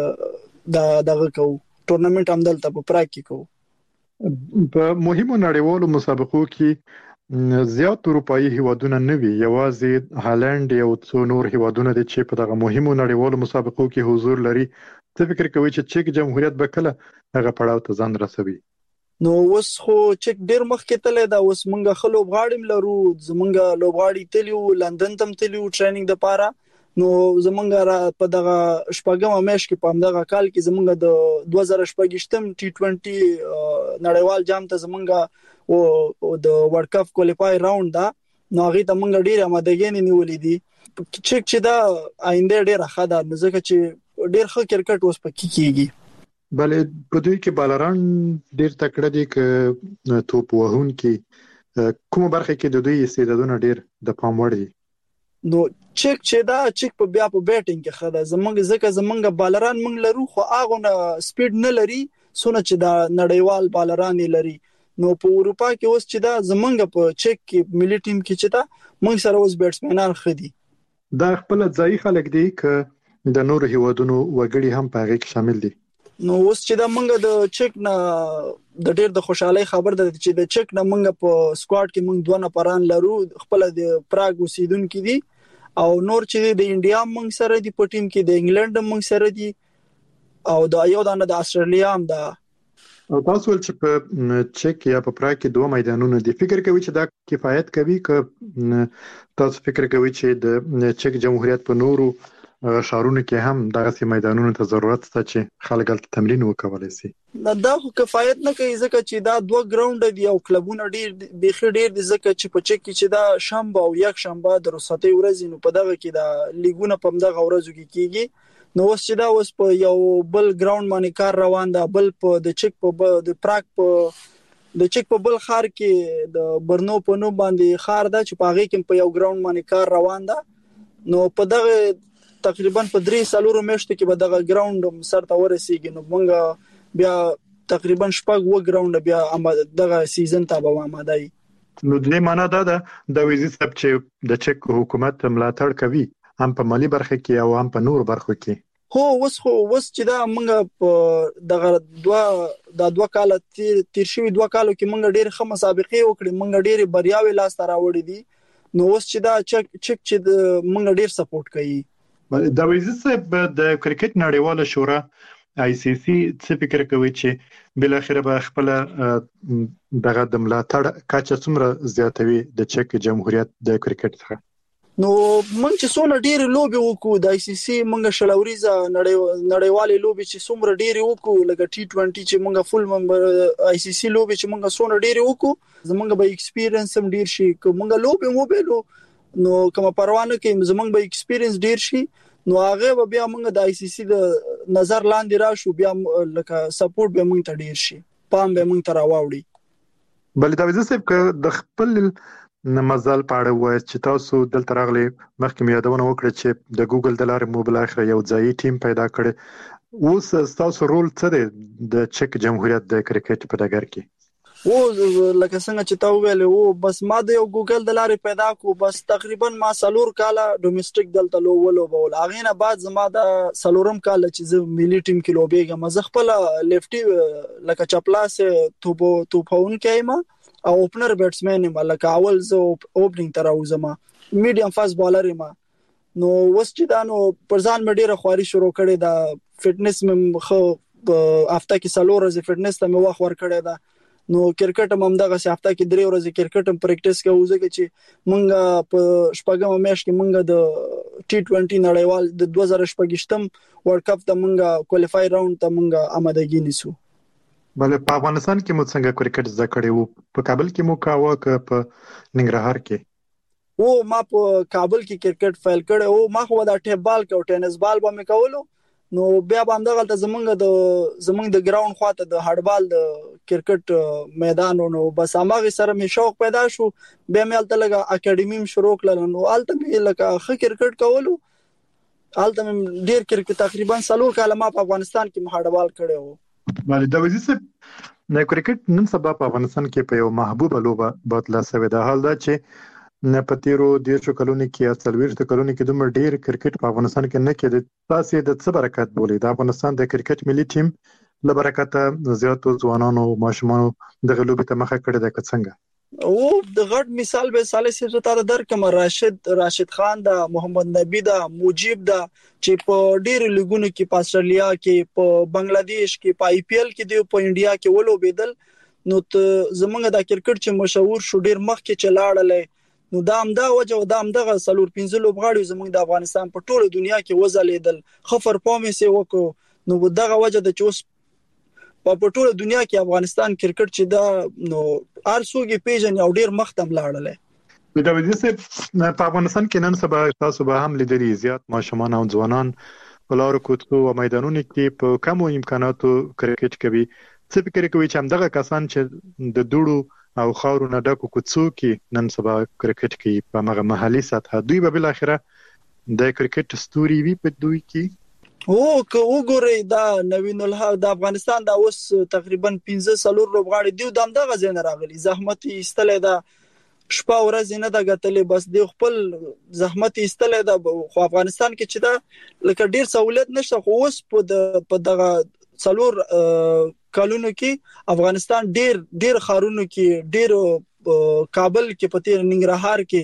دغه کوو ټورنمنت هم دلته په پراګ کې کوو. په مهمو نړیوالو مسابقو کې زیات اروپאי هیوادونه نه وي، یوازې هالند یو څو نور هیوادونه دي چې په دغه مهمو نړیوالو مسابقو کې حضور لري. څه فکر کوي چې چک جمهوریت به کله هغه پړاو ته ځان رسوي؟ نو اوس خو چک ډیر مخکې تللی دا اوس موږ خلوب غاړم لرو زمونږ لوبغاړي تلیو لندن تم تلیو ټریننګ د پاره. نو زمونږ په دغه شپږم میاشت کې په دغه کال کې زمونږ د 2018 T20 نړیوال جام ته زمونږ او د ورلد کپ کوالیفای راوند دا نو هغه ته موږ ډیر آمادګي نیولې دي. چک چې دا آینده ډیر ښه ده ځکه چې ډیر ښه کرکټ اوس پکې کیږي. بلې په دوی کې بالران ډیر تکړه دي ک توپ وهون کې کوم برخه کې د دوی استعدادونه ډیر د پام وړ دي. نو چک چې دا چک په بیا په بیټینګ کې خدا زمونږ ځکه زمونږ بالران موږ لرو خو هغه نه سپیډ نه لري سونه چې دا نړیوال بالران لري. نو په اروپا کې اوس چې دا زمونږ په چک کې ملي ټیم کې چې دا موږ سره اوس بیټسمنان خدي دا خپل ځای خلک دي ک د نورو هیوادونو وګړي هم په هغه کې شامل دي. نو اوس چې دا موږ د چک نه د ډېر د خوشحالي خبر ده چې د چک نه موږ په سکواډ کې موږ 2 نفران لرو خپل د پراګ اوسیدونکو دي او نور چې د انډیا موږ سره دی په ټیم کې د انګلند موږ سره دی او د یو د استرالیا هم دا. او تاسو ول چې په چک یا په پراګ کې دوه میدانونه دي، فکر کوي چې دا کفایت کوي که تاسو فکر کوي چې د چک جمهوریت په نورو شهرونو کې هم دغه میدانونو ته ضرورت شته چې خلک هلته تمرین وکولای شي؟ دا خو کفایت نه کوي ځکه چې دا دوه ګراوند دي او کلبونه ډیر بيخي ډیر دي ځکه چې په چک کې چې دا شنبه او یک شنبه د رخصتۍ ورځې نو په دغه کې دا لیګونه په دغه ورځو کې کیږي. نو اوس چې دا اوس په یو بل ګراوند باندې کار روان ده، بل په د چک په د پراګ په د چک په بل خار کې د برنو په نو باندې خار ده چې په هغه کې په یو ګراوند باندې کار روان ده. نو په دغه تقریبا په 3-4 میاشتو کې به دغه ګراوند سره ته ورسیږي. نو موږ بیا تقریبا شپږ و ګراوند بیا دغه سیزن ته به آماده یو. نو د معنا دا ده د ویزې سب چې د چک حکومت ملاتړ کوي هم په مالی برخه کې او هم په نور برخو کې. هو اوس چې دا موږ دغه دوه کال تیر شوی 2 کالو کې موږ ډېر ښه مسابقې وکړې، موږ ډېر بریاوي لاس ته راوړې دي. نو اوس چې دا چک چې موږ ډېر سپورټ کوي. د ویزې صاحب د کرکټ نړیواله شورا ICC څه فکر کوي چې بل اخر به خپل دغه د ملاتړ کچه څومره زیاتوي د چک جمهوریت د کرکټ څخه؟ نو موږ چې څونه ډېر لوبي وکړو د ICC موږ شلوريزه نړیوالې لوبي چې څومره ډېر وکړو لکه T20 چې موږ فول ممبر ICC لوبي چې موږ څونه ډېر وکړو زمونږ به ایکسپیرینس هم ډېر شي. کومه لوبي مو بیلو نو کومه پروانه کې زمونږ به ایکسپیرینس ډېر شي. نو هغه بیا موږ د ICC د نظر لاندې راشو، بیا لکه سپورټ به موږ ته ډیر شي، پام به موږ ته راوړي. بل دا وزه صاحب د خپل مزل پاړه وای چې تاسو دلته راغلي مخکې یادونه وکړه چې د ګوګل د لارې موبایل اخر یو ځای ټیم پیدا کړي. اوس تاسو رول څه دی د چک جمهوریت د کرکټ په ډګر کې؟ او لکه څنګه چې تا ویل او بس ما د یو ګوګل د لارې پیدا کو، بس تقریبا ما 4 کاله ډومېسټک دلته لوبول. هغه نه بعد زما د 4م کال چې زه ملي ټیم کې لوبېږم، زه خپل لیفټي لکه چپلاس توپون کېم او اوپنر بیټسمن یم، لکه اول زه اوپننګ تر اوسم میډیم فاست بالر یم. نو وس چې دا نو پرځان مې ډیره خواري شروع کړې، دا فټنس مې خو هفته کې 4 ورځې فټنس ته مې وخت ورکړې ده. نو کرکټ هم دغه هفته کې 3 ورځې کرکټ هم پریکټیس کوو ځکه چې مونږ په شپږم میاشت کې مونږ د T20 نړیوال د 2018م ورلد کپ ته مونږ کوالیفای راوند ته مونږ آمادګی نیسو. بل په افغانستان کې مو څنګه کرکټ زده کړی وو؟ په کابل کې مو کاوه که په ننګرهار کې؟ او ما په کابل کې کرکټ فایل کړی او ما خو دا ټیپ بال او ټینس بال به مې کولو. نو بیا باندې دغه زمونږ د ګراوند خواته د هډبال د کرکټ میدان نو بس هغه سره مې شوق پیدا شو. بیا مې الته لګه اکیډمي شروع کړل. نو الته مې لکه ښه کرکټ کولو، الته مې ډیر کرکټ تقریبا 4 کال ما په افغانستان کې هډبال کړی وو. باندې د وزې نه کرکټ نن سبا په افغانستان کې په یو محبوبه لوبه بدله شوې ده. حال دا چې نه پتیرو د شو کلونی کې یا څلويشت کلونی کې دومره ډیر کرکټ په افغانستان کې نه کېد. تاسو د څه برکت بولې د افغانستان د کرکټ ملي ټیم له برکته زیاتو ځوانانو ماشومانو د غلوبې ته مخه کړې ده که څنګه؟ او د غټ مثال به سالي سره تر درکم راشد خان دا محمد نبی دا مجيب دا چې په ډیر لګونو کې په استرالیا کې په بنگلاديش کې په IPL کې دی په انډیا کې ولوبېدل. نو زمونږ د کرکټ چې مشهور شو ډیر مخ کې چلاړلې. نو دا هم دا وجه او دا هم دغه 4-5 لوبغاړي زموږ د افغانستان په ټوله دنیا کې وځلیدل، خفر پامې سي وکړو. نو دغه وجه د چوس په ټوله دنیا کې افغانستان کرکټ چې دا نو ارسوګي پیژن یو ډیر مختم لاړل. دا وځي چې په افغانستان کې نن سبا تاسو به هم لیدلی زیات ماشومان او ځوانان په لارو کوڅو او میدانونو کې په کمو امکاناتو کرکټ کوي. څه فکر کوي چې همدغه کسان چې د دوړو او خاورو نه ډکو کوڅو کې نن سبا کرکټ کوي په هغه محلي سطح، دوی به بل اخره د کرکټ ستوري وي په دوی کې؟ او که وګورئ دا نوین الحق د افغانستان دا اوس تقریبا 15 لوبغاړي دی د همدغه ځای نه راغلي، زحمت ایستلې ده، شپه ورځ نه دا غتلې، بس دی خپل زحمت ایستلې ده. خو افغانستان کې چې دا لکه ډیر سہولت نشته، خو اوس په دغه 4 کالونو کې افغانستان ډیر خارونو کې ډیر کابل کې پته ننګرهار کې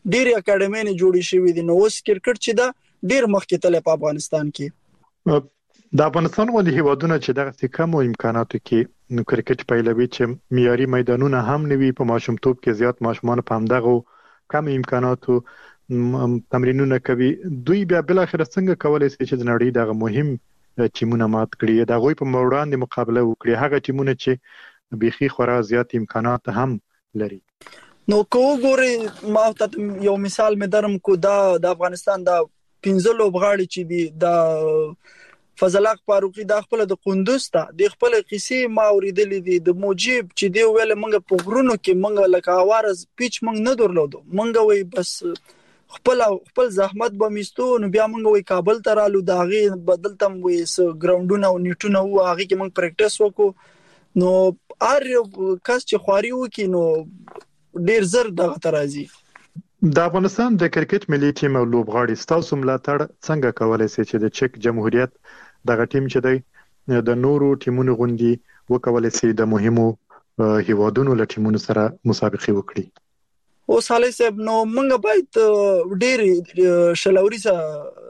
ډېر اکیډمي جوړې شوې دي. نو اوس کرکټ چې دا ډېر مخکې تللی په افغانستان کې. د افغانستان ولې هیوادونه چې دغه کم امکاناتو کې نو کرکټ پیلوي چې معیاري میدانونه هم نوي په ماشومتوب کې زیات ماشومان په همدغه کم امکاناتو تمرینونه کوي، دوی بیا بل اخر څنګه کولای شي چې د نړۍ دغه مهم ټیمونه مات کړي، د غوي په وړاندې مقابله وکړي، هغه ټیمونه چې بيخي خورا زیات امکانات هم لري. نو کو ګوري ما ته یو مثال مې درم کو د افغانستان د 15 لوبغاړي چې دي د فضل حق فاروقي د خپل د قندوز ته د خپل قصې ما اوریدلې دي، د موجب چې دی ویل منګه په غرونو کې منګه لکه اوارز پیچ منګ نه درلودو، منګه وای بس خپل زحمت به میستو. نو بیا منګه وای کابل ته رالو داغي بدلتم وای ګراوندونه او نیټونه و هغه کې منګ پریکټیس وکړو. نو ار کس چې خواري وکي نو ډیر زر دغه ترازی. د افغانستان د کرکټ ملي ټیم او لوبغاړي ستاسو ملاتړ څنګه کولای شي چې د چک جمهوریت دغه ټیم چې دی د نورو ټیمونو غوندي وکولای شي د مهمو هیوادونو له ټیمونو سره مسابقه وکړي؟ او صالح صاحب نو موږ باید ډېر شلوري سره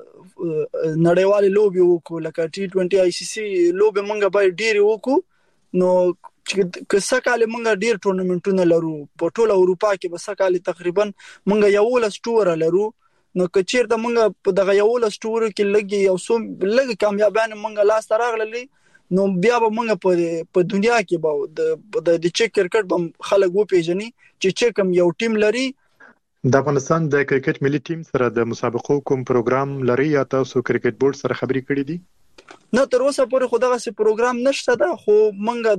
نړیوال لوبي وکړو، لکه T20 ICC لوبي موږ باید ډېر وکړو. نو چې سکهاله موږ ډېر ټورنمنټونه لرو په ټوله اروپا کې، به سکهاله تقریبا موږ یو لس ټور لرو. نو کچیر د موږ په دغه یو لس ټور کې لګي یو سوم لګي کامیابانه موږ لاس راغلي، نو بیا به موږ په دنیا کې به د چک کرکټ به خلک و پیژني چې چکم یو ټیم لري. د افغانستان د کرکټ ملي ټیم سره د مسابقو کوم پروګرام لري یا تاسو کرکټ بورډ سره خبري کړې دي؟ نه تر اوسه پورې خو دغه څه پروګرام نشته ده، خو موږ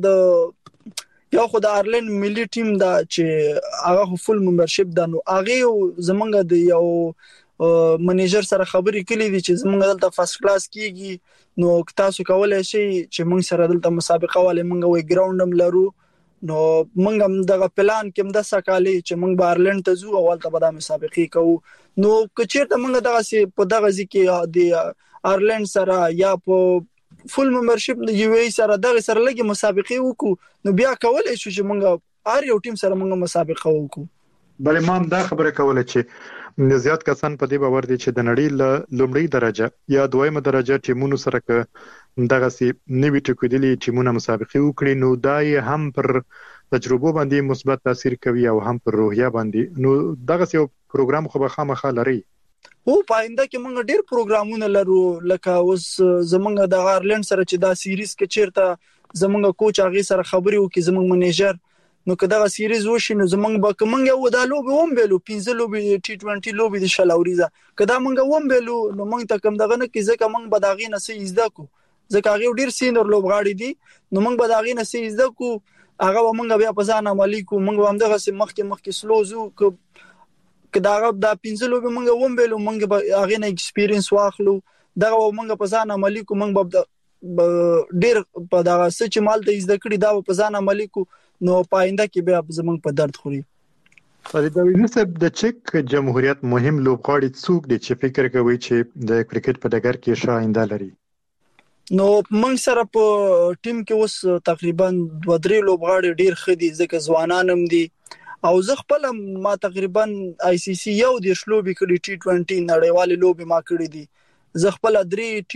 د یو خو د آیرلند ملي ټیم دا چې هغه فول ممبرشپ ده، نو هغه زمونږ د یو منیجر سره خبرې کړې دي چې زمونږ دلته فرست کلاس کیږي، نو تاسو کولای شئ چې موږ سره دلته مسابقه والے موږ وی ګراوندم لرو. نو موږ هم دغه پلان کې د سکهاله چې موږ بارلند ته ځو او ولته به د مسابقه کوو. نو کچېرته موږ دغه سي په دغه ځکه د آیرلند سره یا په فول ممبرشپ د یو ای سره دغه سره لګي مسابقه وکړو، نو بیا کولای شو چې موږ هر یو ټیم سره موږ مسابقه وکړو. بلې ما دا خبره کوله چې زیات کسان په دې باور دي چې د نړۍ له لومړی درجه یا دویمه درجه ټیمونو سره ک دغه سي نوی ټکوډلي ټیمونه مسابقه وکړي، نو دا یې هم پر تجربه باندې مثبت تاثیر کوي او هم پر روحیه باندې. نو دغه سي پروګرام خو به خامخا لري. او پاینده کې موږ ډېر پروګرامونه لرو، لکه اوس زمونږ د آیرلند سره چې دا سیریز کې چیرته زمونږ کوچ هغه سره خبري وکي زمونږ منیجر، نو کدا سیریز وشي نو زمونږ به کومنګ یو د لوبي هم بیلو 15 لوبي T20 لوبي د شلاوريزه کدا مونږ هم بیلو، نو مونږ ته کوم دغه نه کې ځکه مونږ به داغې نه سي زده کو، ځکه هغه ډیر سینر لوبغاړي دي، نو مونږ به داغې نه سي زده کو، هغه مونږ بیا په ځان عملی کو، مونږ هم دغه سي مخکې سلوزو کدا د 15 لوبي مونږ هم بیلو، مونږ به هغه نه ایکسپیرینس واخلو، دغه مونږ په ځان عملی کو، مونږ به ډیر په دغه سچ مال ته زده کړی دا په ځان عملی کو، نو پاینده کې بیا زمونږ په درد خوري. فرید نسب د چک جمهوریت مهم لوبغاړي څوک دي چې فکر کوي چې د کرکټ په ډګر کې ښه آینده لري؟ نو موږ سره په ټیم کې اوس تقریبا 2-3 لوبغاړي ډیر ښه دي، ځکه ځوانان هم دي، او زه خپل ما تقریبا ICC یو د شلوبي کړي T20 نړیوال لوبي ما کړی دي، زه خپل 3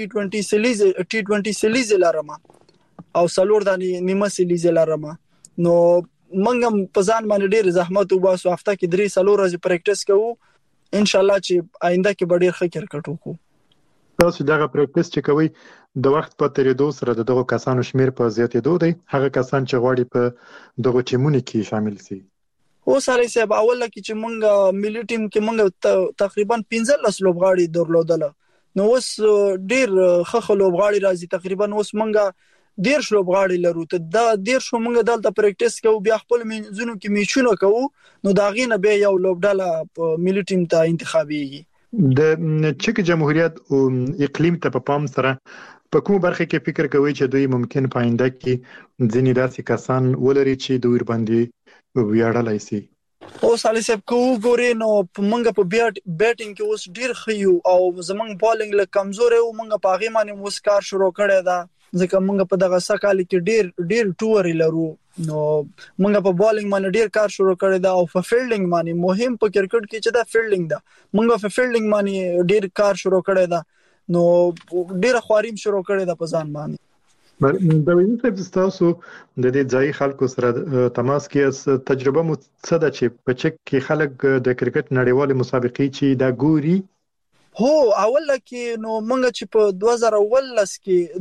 T20 سیلیز لرم او سلور د نیمه سیلیز لرم. نو منګم په ځان باندې ډیر زحمت وباسو، هفته کې 3 ورځې پریکټیس کوو، ان شاء الله چې آینده کې به ډیر ښه کرکټ وکړو. تاسو دغه پریکټیس چې کوي د وخت په تیریدو سره دغه کسانو شمیر په زیاتېدو دی، هغه کسان چې غواړي په دغه ټیمونو کې شامل شي؟ او سالي صاحب اول کې چې مونږ ملي ټیم کې مونږ تقریبا 15 لوبغاړي درلودل، نو اوس ډیر ښه لوبغاړي راځي، تقریبا اوس مونږ ډیر لوبغاړي لرو، ته دا ډیر شو مونږ دلته پریکټیس کوو، بیا خپل منځونو کې میچونه کوو، نو دا غینه به یو لوبډاله ملي ټیم ته انتخابيږي. د چک جمهوریت او اقلیم ته په پام سره په کوم برخه کې فکر کوي چې دوی ممکن پاینده کې ځینې داسې کسان ولري چې دوی باندې ویاړلای شي؟ او سالي صاحب کو ګوري نو مونږ په بیټینګ کې اوس ډیر خيو او زمونږ بالینګ له کمزور او مونږ په غي باندې اوس کار شروع کړی دا، ځکه مونږ په دغه سکهاله کې ډیر ټور لرو، نو موږ په بالینګ باندې ډیر کار شروع کړی دا او په فیلډینګ باندې مهم په کرکټ کې چې دا فیلډینګ ده موږ په فیلډینګ باندې ډیر کار شروع کړی دا نو ډیر خواریم شروع کړی دا په ځان باندې د وینې صاحب تاسو د دې ځای خلکو سره تماس کې تجربه مو څه ده چې په چک کې خلک د کرکټ نړیوال مسابقې چې دا ګوري هو اول کې نو موږ چې په 2018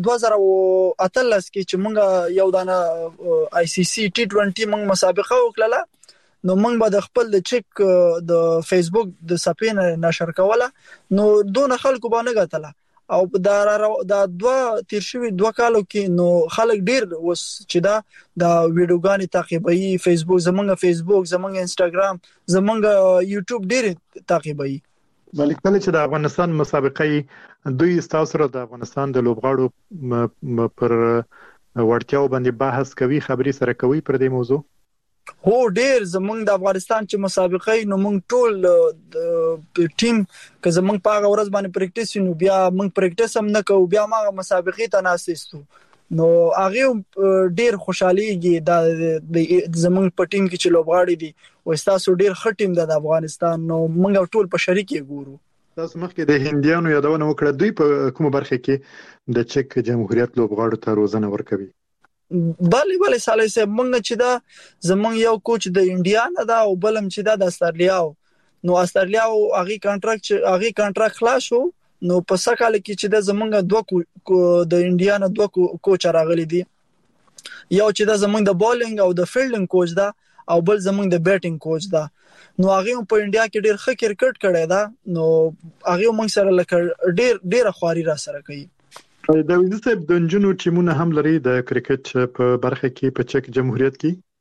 کې چې موږ یو دانه ICC T20 موږ مسابقه وکړه نو موږ به د خپل د چک د فیسبوک د صفحې نشر کوله نو دون خلکو باندې غتله او دا تیر شوی 2 کالو کې نو خلک ډیر وس چې دا د ویډیوګانې تعقیبوي فیسبوک زمونږ انستګرام زمونږ یوټیوب ډیر تعقیبوي بلکې کله چې د افغانستان مسابقې دوی تاسو سره د افغانستان د لوبغاړو پر وړتیاو باندې بحث کوي خبري سره کوي پر دې موضوع هو ډیر زمونږ د افغانستان چې مسابقې نو موږ ټول ټیم که زمونږ په هغه ورځ باندې پریکټیس نو بیا موږ پریکټیس هم نه کوو بیا ما مسابقې ته ناسېستو نو هغه ډیر خوشاليږي د زمونږ په ټیم کې چې لوبغاړي دي او تاسو ډیر ښه ټیم د افغانستان نو موږ ټول په شریکي ګورو تاسو مخکې د هندیانو یادونه وکړه دوی په کومه برخه کې د چک جمهوریت لوبغاړو ته روزنه ورکوي بله صالح صاحب موږ چې دا زمونږ یو کوچ د انډیا نه دا او بلم چې دا د استرالیا نو استرالیا هغه کانټراکټ خلاص شو نو په سکهال کې چې دا زمونږ د انډیا نه 2 کوچ راغلي دي یو چې دا زمونږ د بالینګ او د فیلډینګ کوچ دا او بل زمونږ د بیټینګ کوچ دا نو هغه په انډیا کې ډیر ښه کرکټ کړی دا نو هغه موږ سره لکه ډیر خواري را سره کوي د وینې صاحب د جنونو ټیمونه هم لري د کرکټ په برخه کې په چک جمهوریت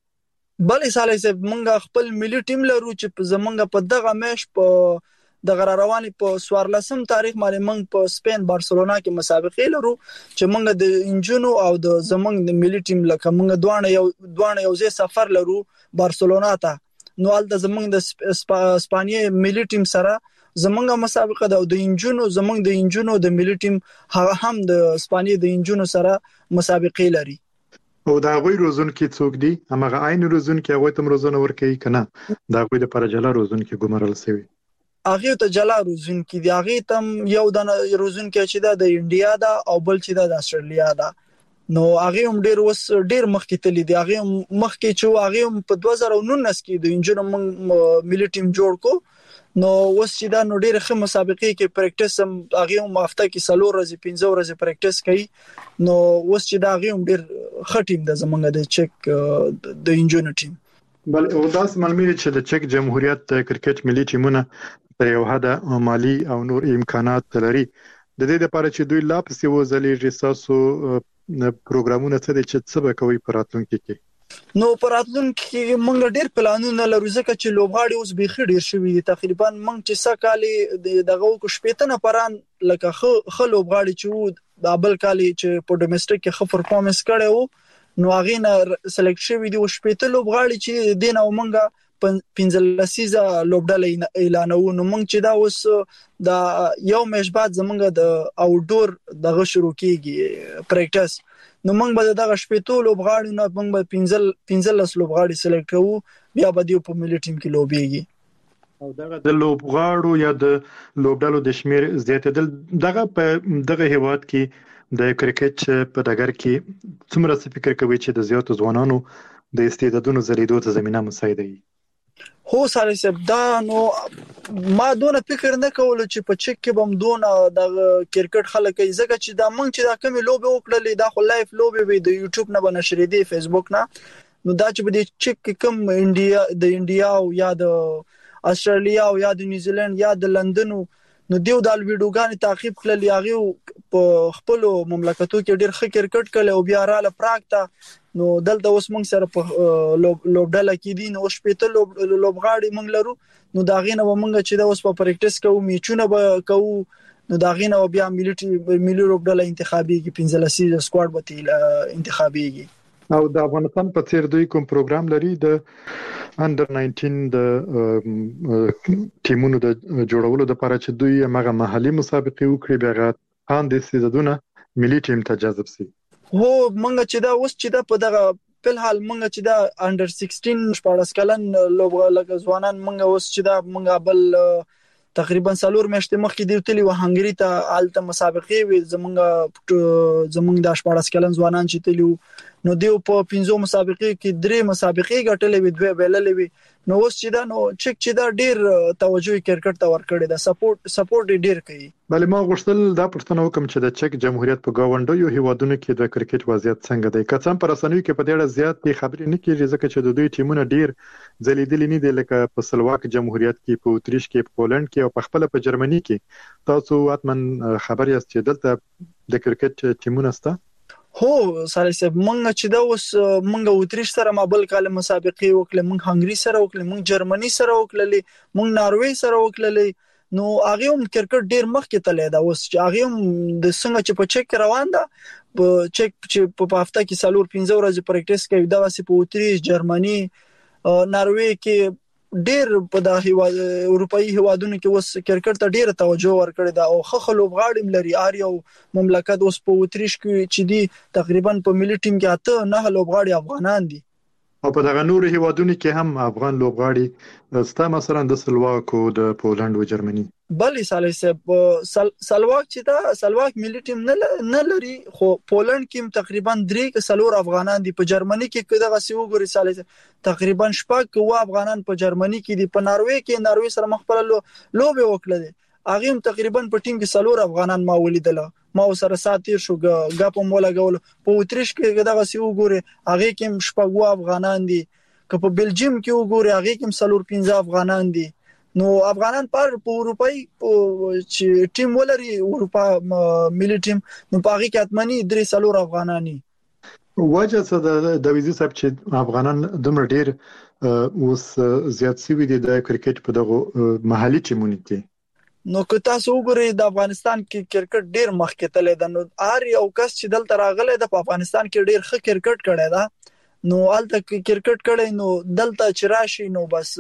کې بلې صالح صاحب موږ خپل ملي ټیم لرو چې زمونږ په دغه میش په د رواني په 14 تاریخ باندې موږ په سپین بارسلونا کې مسابقې لرو چې موږ د انجونو او د زمونږ د ملي ټیم لکه موږ دوه یو ځای سفر لرو بارسلونا ته نو د زمونږ د اسپانیا ملي ټیم سره زمونږه مسابقه د انجونو د ملي ټیم هغه هم د اسپانیا د انجونو سره مسابقې لري او دا غوي روزون کې څوک دي هغه عین روزون کې هغه تم روزونه ورکوي کنه دا غوي د پرجلا روزون کې ګمرل سوي هغه ته جلا روزون کې دی هغه تم یو د روزون کې چې دا د انډیا دا او بل چې دا د استرالیا دا نو هغه هم ډیر مخکې تللی دی هغه مخکې چې هغه په 2019 کې د انجونو ملي ټیم جوړ کو نو اوس چې دا نو ډېر ښه مسابقې کې پریکټیس هم هغه هم هفته کې 3 ورځې 15 ورځې پریکټیس کوي نو اوس چې دا هغه هم ډېر ښه ټیم د زمونږ د چک د انجونو ټیم بل او داس معلومه چې د چک جمهوریت کرکټ ملي ټیمونه تر یو حد مالی او نور امکانات لري د دې لپاره چې دوی لا پسې وځلې رساسو پروګرامونه څه دي چې څه کوي په راتلونکي کې نو پراتلونکو کې موږ ډېر پلانونه لرو ځکه چې لوبغاړي اوس به ډېر شوي دي تقریبا موږ چې سکهالي دغه کو شپېتنه پران لکه خو لوبغاړي چې د ابل کالي چې په ډومېسټک کې خو پرفورمنس کړي وو نو هغه نه سلیکټ شوي دي او شپېته لوبغاړي چې دین او موږ 15 لوبډله اعلانو نو موږ چې دا اوس د یو میش بعد زمونږ د اوټډور دغه شروع کیږي پریکټیس نو موږ به دغه شپېتو لوبغاړي نه موږ به 15 لوبغاړي سلیکټ کوو بیا به دی په ملي ټیم کې لوبيږي او دغه د لوبغاړو یا د لوبډلو د شمیر زیاتېدل دغه په دغه هیواد کې د کرکټ په ډګر کې څومره څه فکر کوي چې د زیاتو ځوانانو د استعدادونو زریدو ته زمينه مساعده وي هو سره سبدا نو ما دونه فکر نه کول چې په چک کې بم دونه د کرکټ خلک ځکه چې دا مونږ چې دا کمی لوبه وکړلې دا خو لایف لوبه وي د یوټیوب نه بنشرې دي فیسبوک نه نو دا چې په دې چک کم انډیا او یا د استرالیا او یا د نیوزیلند یا د لندن نو دیو د ویډیوګانې تعقیب کړل یاغي په خپل مملکتو کې ډېر ښه کرکټ کړل او بیا رااله پراکټه نو دلته اوس موږ سره په لوبډله کې دي نو شپېته لوبغاړي موږ لرو نو دا غینه موږ چې دا اوس په پریکټیس کوو میچونه به کوو نو دا غینه بیا ملي لوبډله انتخابي کې 15 سکواډ به انتخابيږي او د افغانستان په څیر دوی کوم پروګرام لري د انډر 19 د ټیمونو د جوړولو لپاره چې دوی هغه محلي مسابقې وکړي بیا ان د سیزدونه ملي ټیم ته جذب شي هو مونږ چې دا اوس چې دا په دغه فلحال مونږ چې دا انډر 16 14 کلن لوبغاړي ځوانان مونږ اوس چې دا مونږ بل تقریبا 4 میاشتې مخکې دی تلی و هنګری ته آلته مسابقې وي زمونږ د 14 کلن ځوانان چې تلی نو دیو په 15 مسابقې کې 3 مسابقې ګټلې وي 2 بیللې وي نو اوس چې دا نو چک چې دا ډیر توجه کرکټ ته ورکړي دا سپورټ ډیر کوي. بلې ما غوښتل دا پوښتنه وکم چې د چک جمهوریت په گاونډیو هیوادونو کې د کرکټ وضعیت څنګه دی؟ که څنګه پر رسنیو کې په ډېر زیات خبرې نه کیږي ځکه چې د دوی ټیمونه ډیر ځلیدلې نه دي لکه په سلواک جمهوریت کې، په اتریش کې، په پولند کې او په خپل په جرمني کې. تاسو اتمن خبر یاست چې دلته د کرکټ ټیمونه سته؟ هو سره سب مونږ چې دا اوس مونږ اتریش سره مابل کال مسابقې وکړه، مونږ هنګری سره وکړه، مونږ جرمني سره وکړه، مونږ ناروې سره وکړه. نو هغه هم کرکټ ډیر مخکې تللی دا اوس چې هغه هم د څنګه چې په چک روان ده په چک چې په هفته کې 4-5 ورځې پریکټیس کوي دا واسي په اتریش، جرمني، ناروې کې ډیر په د اروپאי هیوادونو کې اوس کرکټ ته ډیره توجه ورکړي دا او خخ لوبغاړي لري اریو مملکت اوس په اتریش کې چې دی تقریبا په ملي ټیم کې 8-9 لوبغاړي افغانان دي او په دغه نور هیوادونو کې هم افغان لوبغاړي ستا مثلا د سلواک او د پولند او جرمني. بلې سالسه سلواک چې دا سلواک ملي ټیم نه لري خو پولند کې تقریبا 3 افغانان دي، په جرمني کې دغه سی وګوري سالسه تقریبا 6 افغانان په جرمني کې دي، په ناروې سره مخبل لوبه وکړه دي هغه هم تقریبا په ټیم کې 4 افغانان ما ولیدل ما سره ساتیر شو غاپ مولا غول. په اتریش کې دغه سی وګوري هغه کې 6 افغانان دي، که په بلجیم کې وګوري هغه کې 4-5 افغانان دي. نو افغانان پر په اروپאי چې ټیم ولري اروپا ملي ټیم نو په هغه کې اتمنی 3 افغانانی. وجه څه د ویزي صاحب چې افغانان دومره ډیر اوس زیات سوي دي د کرکټ په دغه محلي ټیمونو کې؟ نو که تاسو وګورئ د افغانستان کې کرکټ ډیر مخکې تللی دی، نو هر یو کس چې دلته راغلی د افغانستان کې ډیر ښه کرکټ کړی دا نو الته کرکټ کړی نو دلته چې راشي نو بس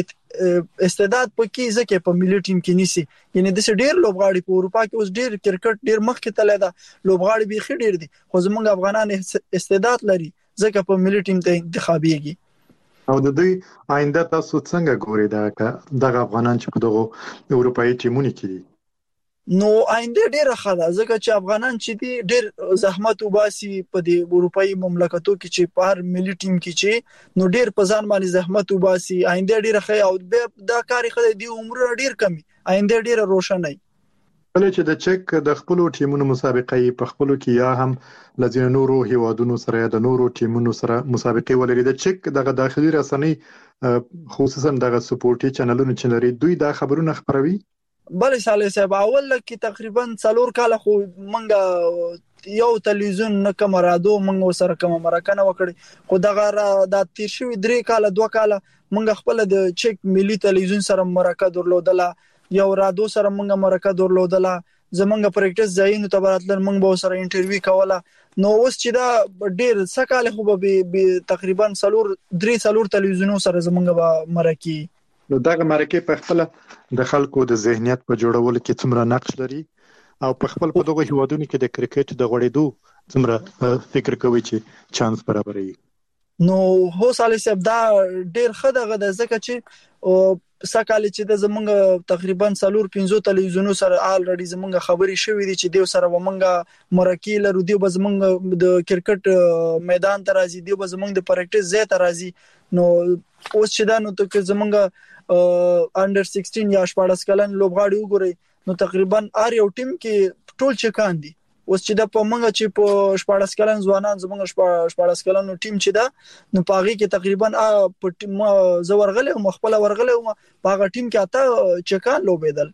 استعداد پکې ځکه په ملي ټیم کې نيسي. یعنی د ډیر لوبغاړي په اروپا کې اوس ډیر کرکټ ډیر مخکې تللی دا لوبغاړي به خې ډیر دي خو زمونږ افغانان استعداد لري ځکه په ملي ټیم ته انتخابيږي. او د دوی آینده تاسو څنګه ګورئ دغه افغانان چې په دغه اروپאי ټیمونو کې دي؟ نو آینده ډیره ښه ده ځکه چې افغانان چې دي ډیر زحمت وباسي په دې اروپאי مملکتو کې چې په هر ملي ټیم کې چې نو ډیر په ځان باندې زحمت وباسي آینده ډیره ښه او دا کاری خدای دی عمر ډیر کمی آینده ډیره روښانه. کله چې د چک د خپل ټیمونو مسابقې په خپل کې یا هم لږ نورو هیوادونو سره یا د نورو ټیمونو سره مسابقې ولري، د چک دغه داخلي رسنۍ خصوصا دغه سپورټي چینلونو چې لري دوی دا خبرونه خبروي؟ بلې سالي صاحب اول کې تقریبا 4 کال خو منګه یو تلویزیون نه کوم رادیو منګه سره کوم مرکه نه وکړي خو دغه د تیر شوی 2 کال منګه خپل د چک ملي تلویزیون سره مرکه درلودله، یو رادیو سره منګه مرکه درلودله، زمونږ پریکټیس ځایونو ته براتل منګه به سره انټرویو کوله. نو اوس چې دا ډیر سکاله خو به تقریبا 3 تلویزیونونو سره زمونږ به مرکه. نو دغه مرکه په خپل د خلکو د ذهنیت په جوړولو کې څومره نقش لري او په خپل په دغه هیوادونو کې د کرکټ د غوړېدو څومره فکر کوي چې چانس برابرې؟ نو هو سالي صاحب دا ډیر ښه دغه د ځکه چې سکاله چې د زمونږ تقریبا 4-5 تلویزیونونو سره الریډي زمونږ خبري شوې دي چې دیو سره ومنګه مرکه لرو دیو به زمونږ د کرکټ میدان ته راځي دیو به زمونږ د پریکټیس ځای ته راځي. نو اوس چې دا نو ته زمونږ انډر 16 یا 14 کلن لوبغاړي وګورئ نو تقریبا هر یو ټیم کې ټول چکان دي. اوس چې د پمنګ چې په 14 کلن ځوانان زمونږ 14 کلن ټیم چې دا نو پاغي کې تقریبا په ټیم زورغله او مخبل ورغله او پاغه ټیم کې اته چکان لوبېدل.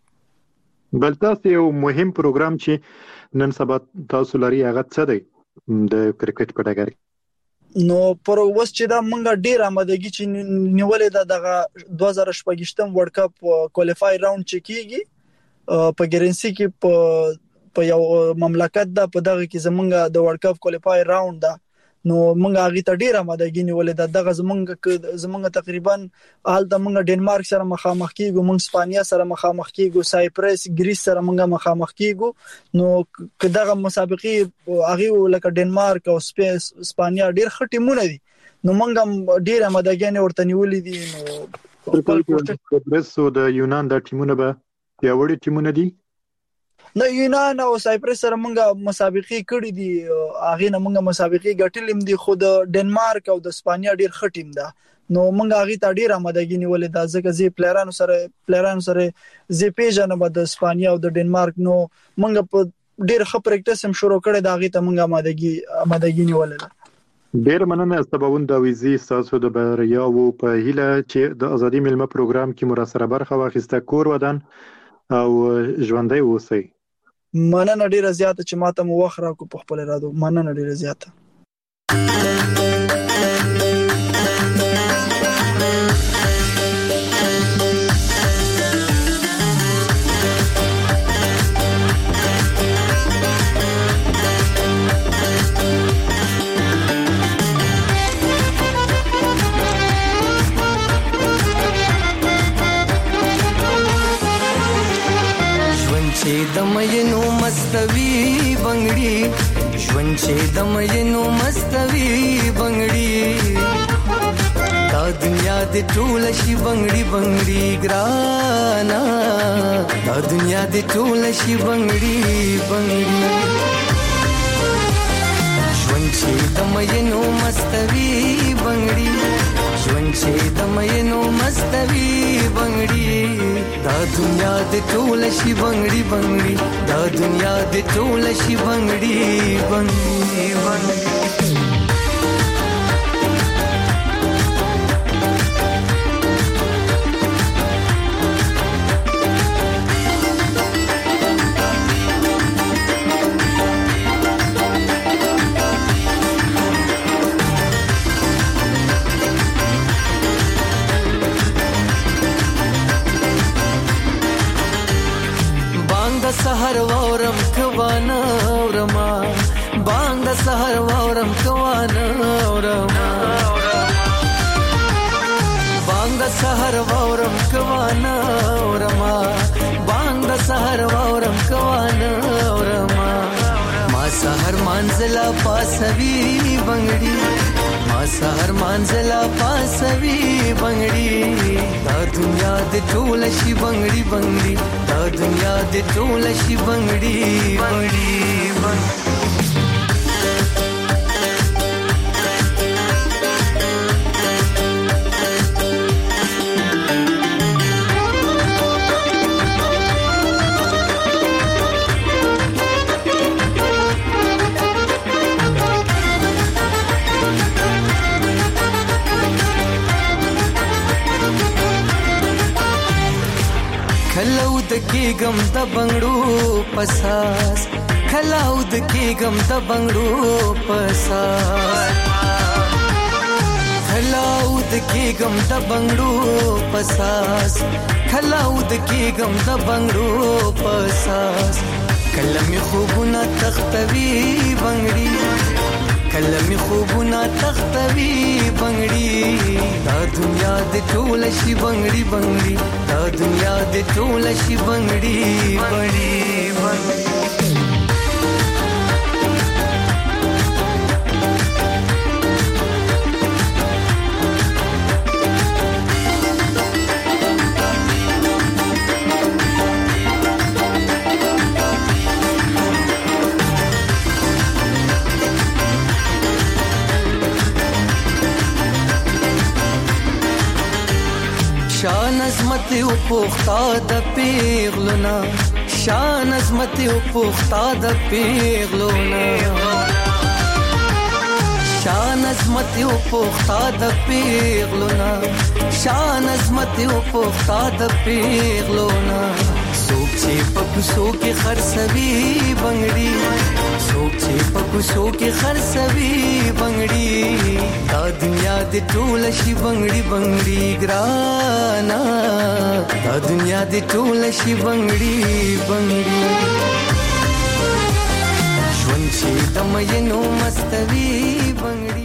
بل تاسو یو مهم پروګرام چې نن سبا تاسو لري هغه څه دی د کرکټ په ډګر؟ نو پر اوس چې دا مونږ ډیر آمادګي چې نیولې د 2018 ورلد کپ کوالیفای راوند چې کیږي په ګرنسي کې په یو مملکت دا په دغه کې زمونږ د ورلد کپ کوالیفای راوند دا نو مونږ هغه ته ډیر آمادګي نیولې دغه زمونږ تقریبا حال د مونږ ډنمارک سره مخامخ کیږو، مونږ اسپانیا سره مخامخ کیږو، سایپرس ګریس سره مونږ مخامخ کیږو. نو دغه مسابقې هغه لکه ډنمارک او اسپانیا ډیر ښه ټیمونه دي نو موږ ډیر مدګانې ورته نیولې دي. نو سایپرس او د یونان د ټیمونه به پیاوړي ټیمونه دي. نو یونان او سایپرس سره موږ مسابقې کړې دي، هغه نه موږ مسابقې ګټلې دي، خو د ډنمارک او د اسپانیا ډیر ښه ټیم ده. نو موږ هغه ته ډیر آمادګي نیولې ده، ځکه چې پلیرانو سره زی پیژنه به د اسپانیا او د ډنمارک. نو موږ په ډیر ښه پریکټس هم شروع کړی دا، هغه ته موږ آمادګي نیولې ده. ډیر مننه سباوند داویزی تاسو د بریا او په هیله چې د ازادي ملما پروګرام کې مراسره برخه واخیسته، کور ودان او ژوندۍ اوسئ. مننه ډیره زیاته چې ماته مو وخت راکو په خپل رادو. مننه ډیره زیاته. دمینو مستوی بنگړي ژوند چې دمینو مستوی بنگړي دا دنیا د ټول شي بنگړي بنگړي ګرانا دا دنیا د ټول شي بنگړي بنگړي ژوند چې دمینو مستوی بنگړي ژوند چې دمینو مستوی بنگړي دا دنیا د ټول شي بنگړي بنگړي دا دنیا د ټول شي بنگړي بنگړي بنگړي سحر وورم کوانا ورما باند سحر وورم کوانا ورما باند سحر وورم کوانا ورما باند سحر وورم کوانا ورما ما سحر منزلا پاسوي بنگړي ما سحر منزلا پاسوي بنگړي دا دنیا د ټول شي بنگړي بنگړي دا دنیا د ټول شي بنگړي بنگړي کلاود کېګم د بنگړو پساس کلاود کېګم د بنگړو پساس کلاود کېګم د بنگړو پساس کلاود کېګم د بنگړو پساس کلمې خوبونه تختوي بنگړي کلمې خوبونه تختوي بنگړي دا دنیا د ټول شي بنگړي بنگړي دا دنیا د ټول شي بنگړي بنگړي بنگړي شان عظمت او پوختا د پیغلونا شان عظمت او پوختا د پیغلونا شان عظمت او پوختا د پیغلونا شان عظمت او پوختا د پیغلونا سوک چې پکوسو کې خرڅوي بنگړي سوک چې پکوسو کې خرڅوي بنگړي دا دنیا د ټول شي بنگړي بنگړي ګرانا دا دنیا د ټول شي بنگړي بنگړي ژوند چې دمینو مستوي بنگړي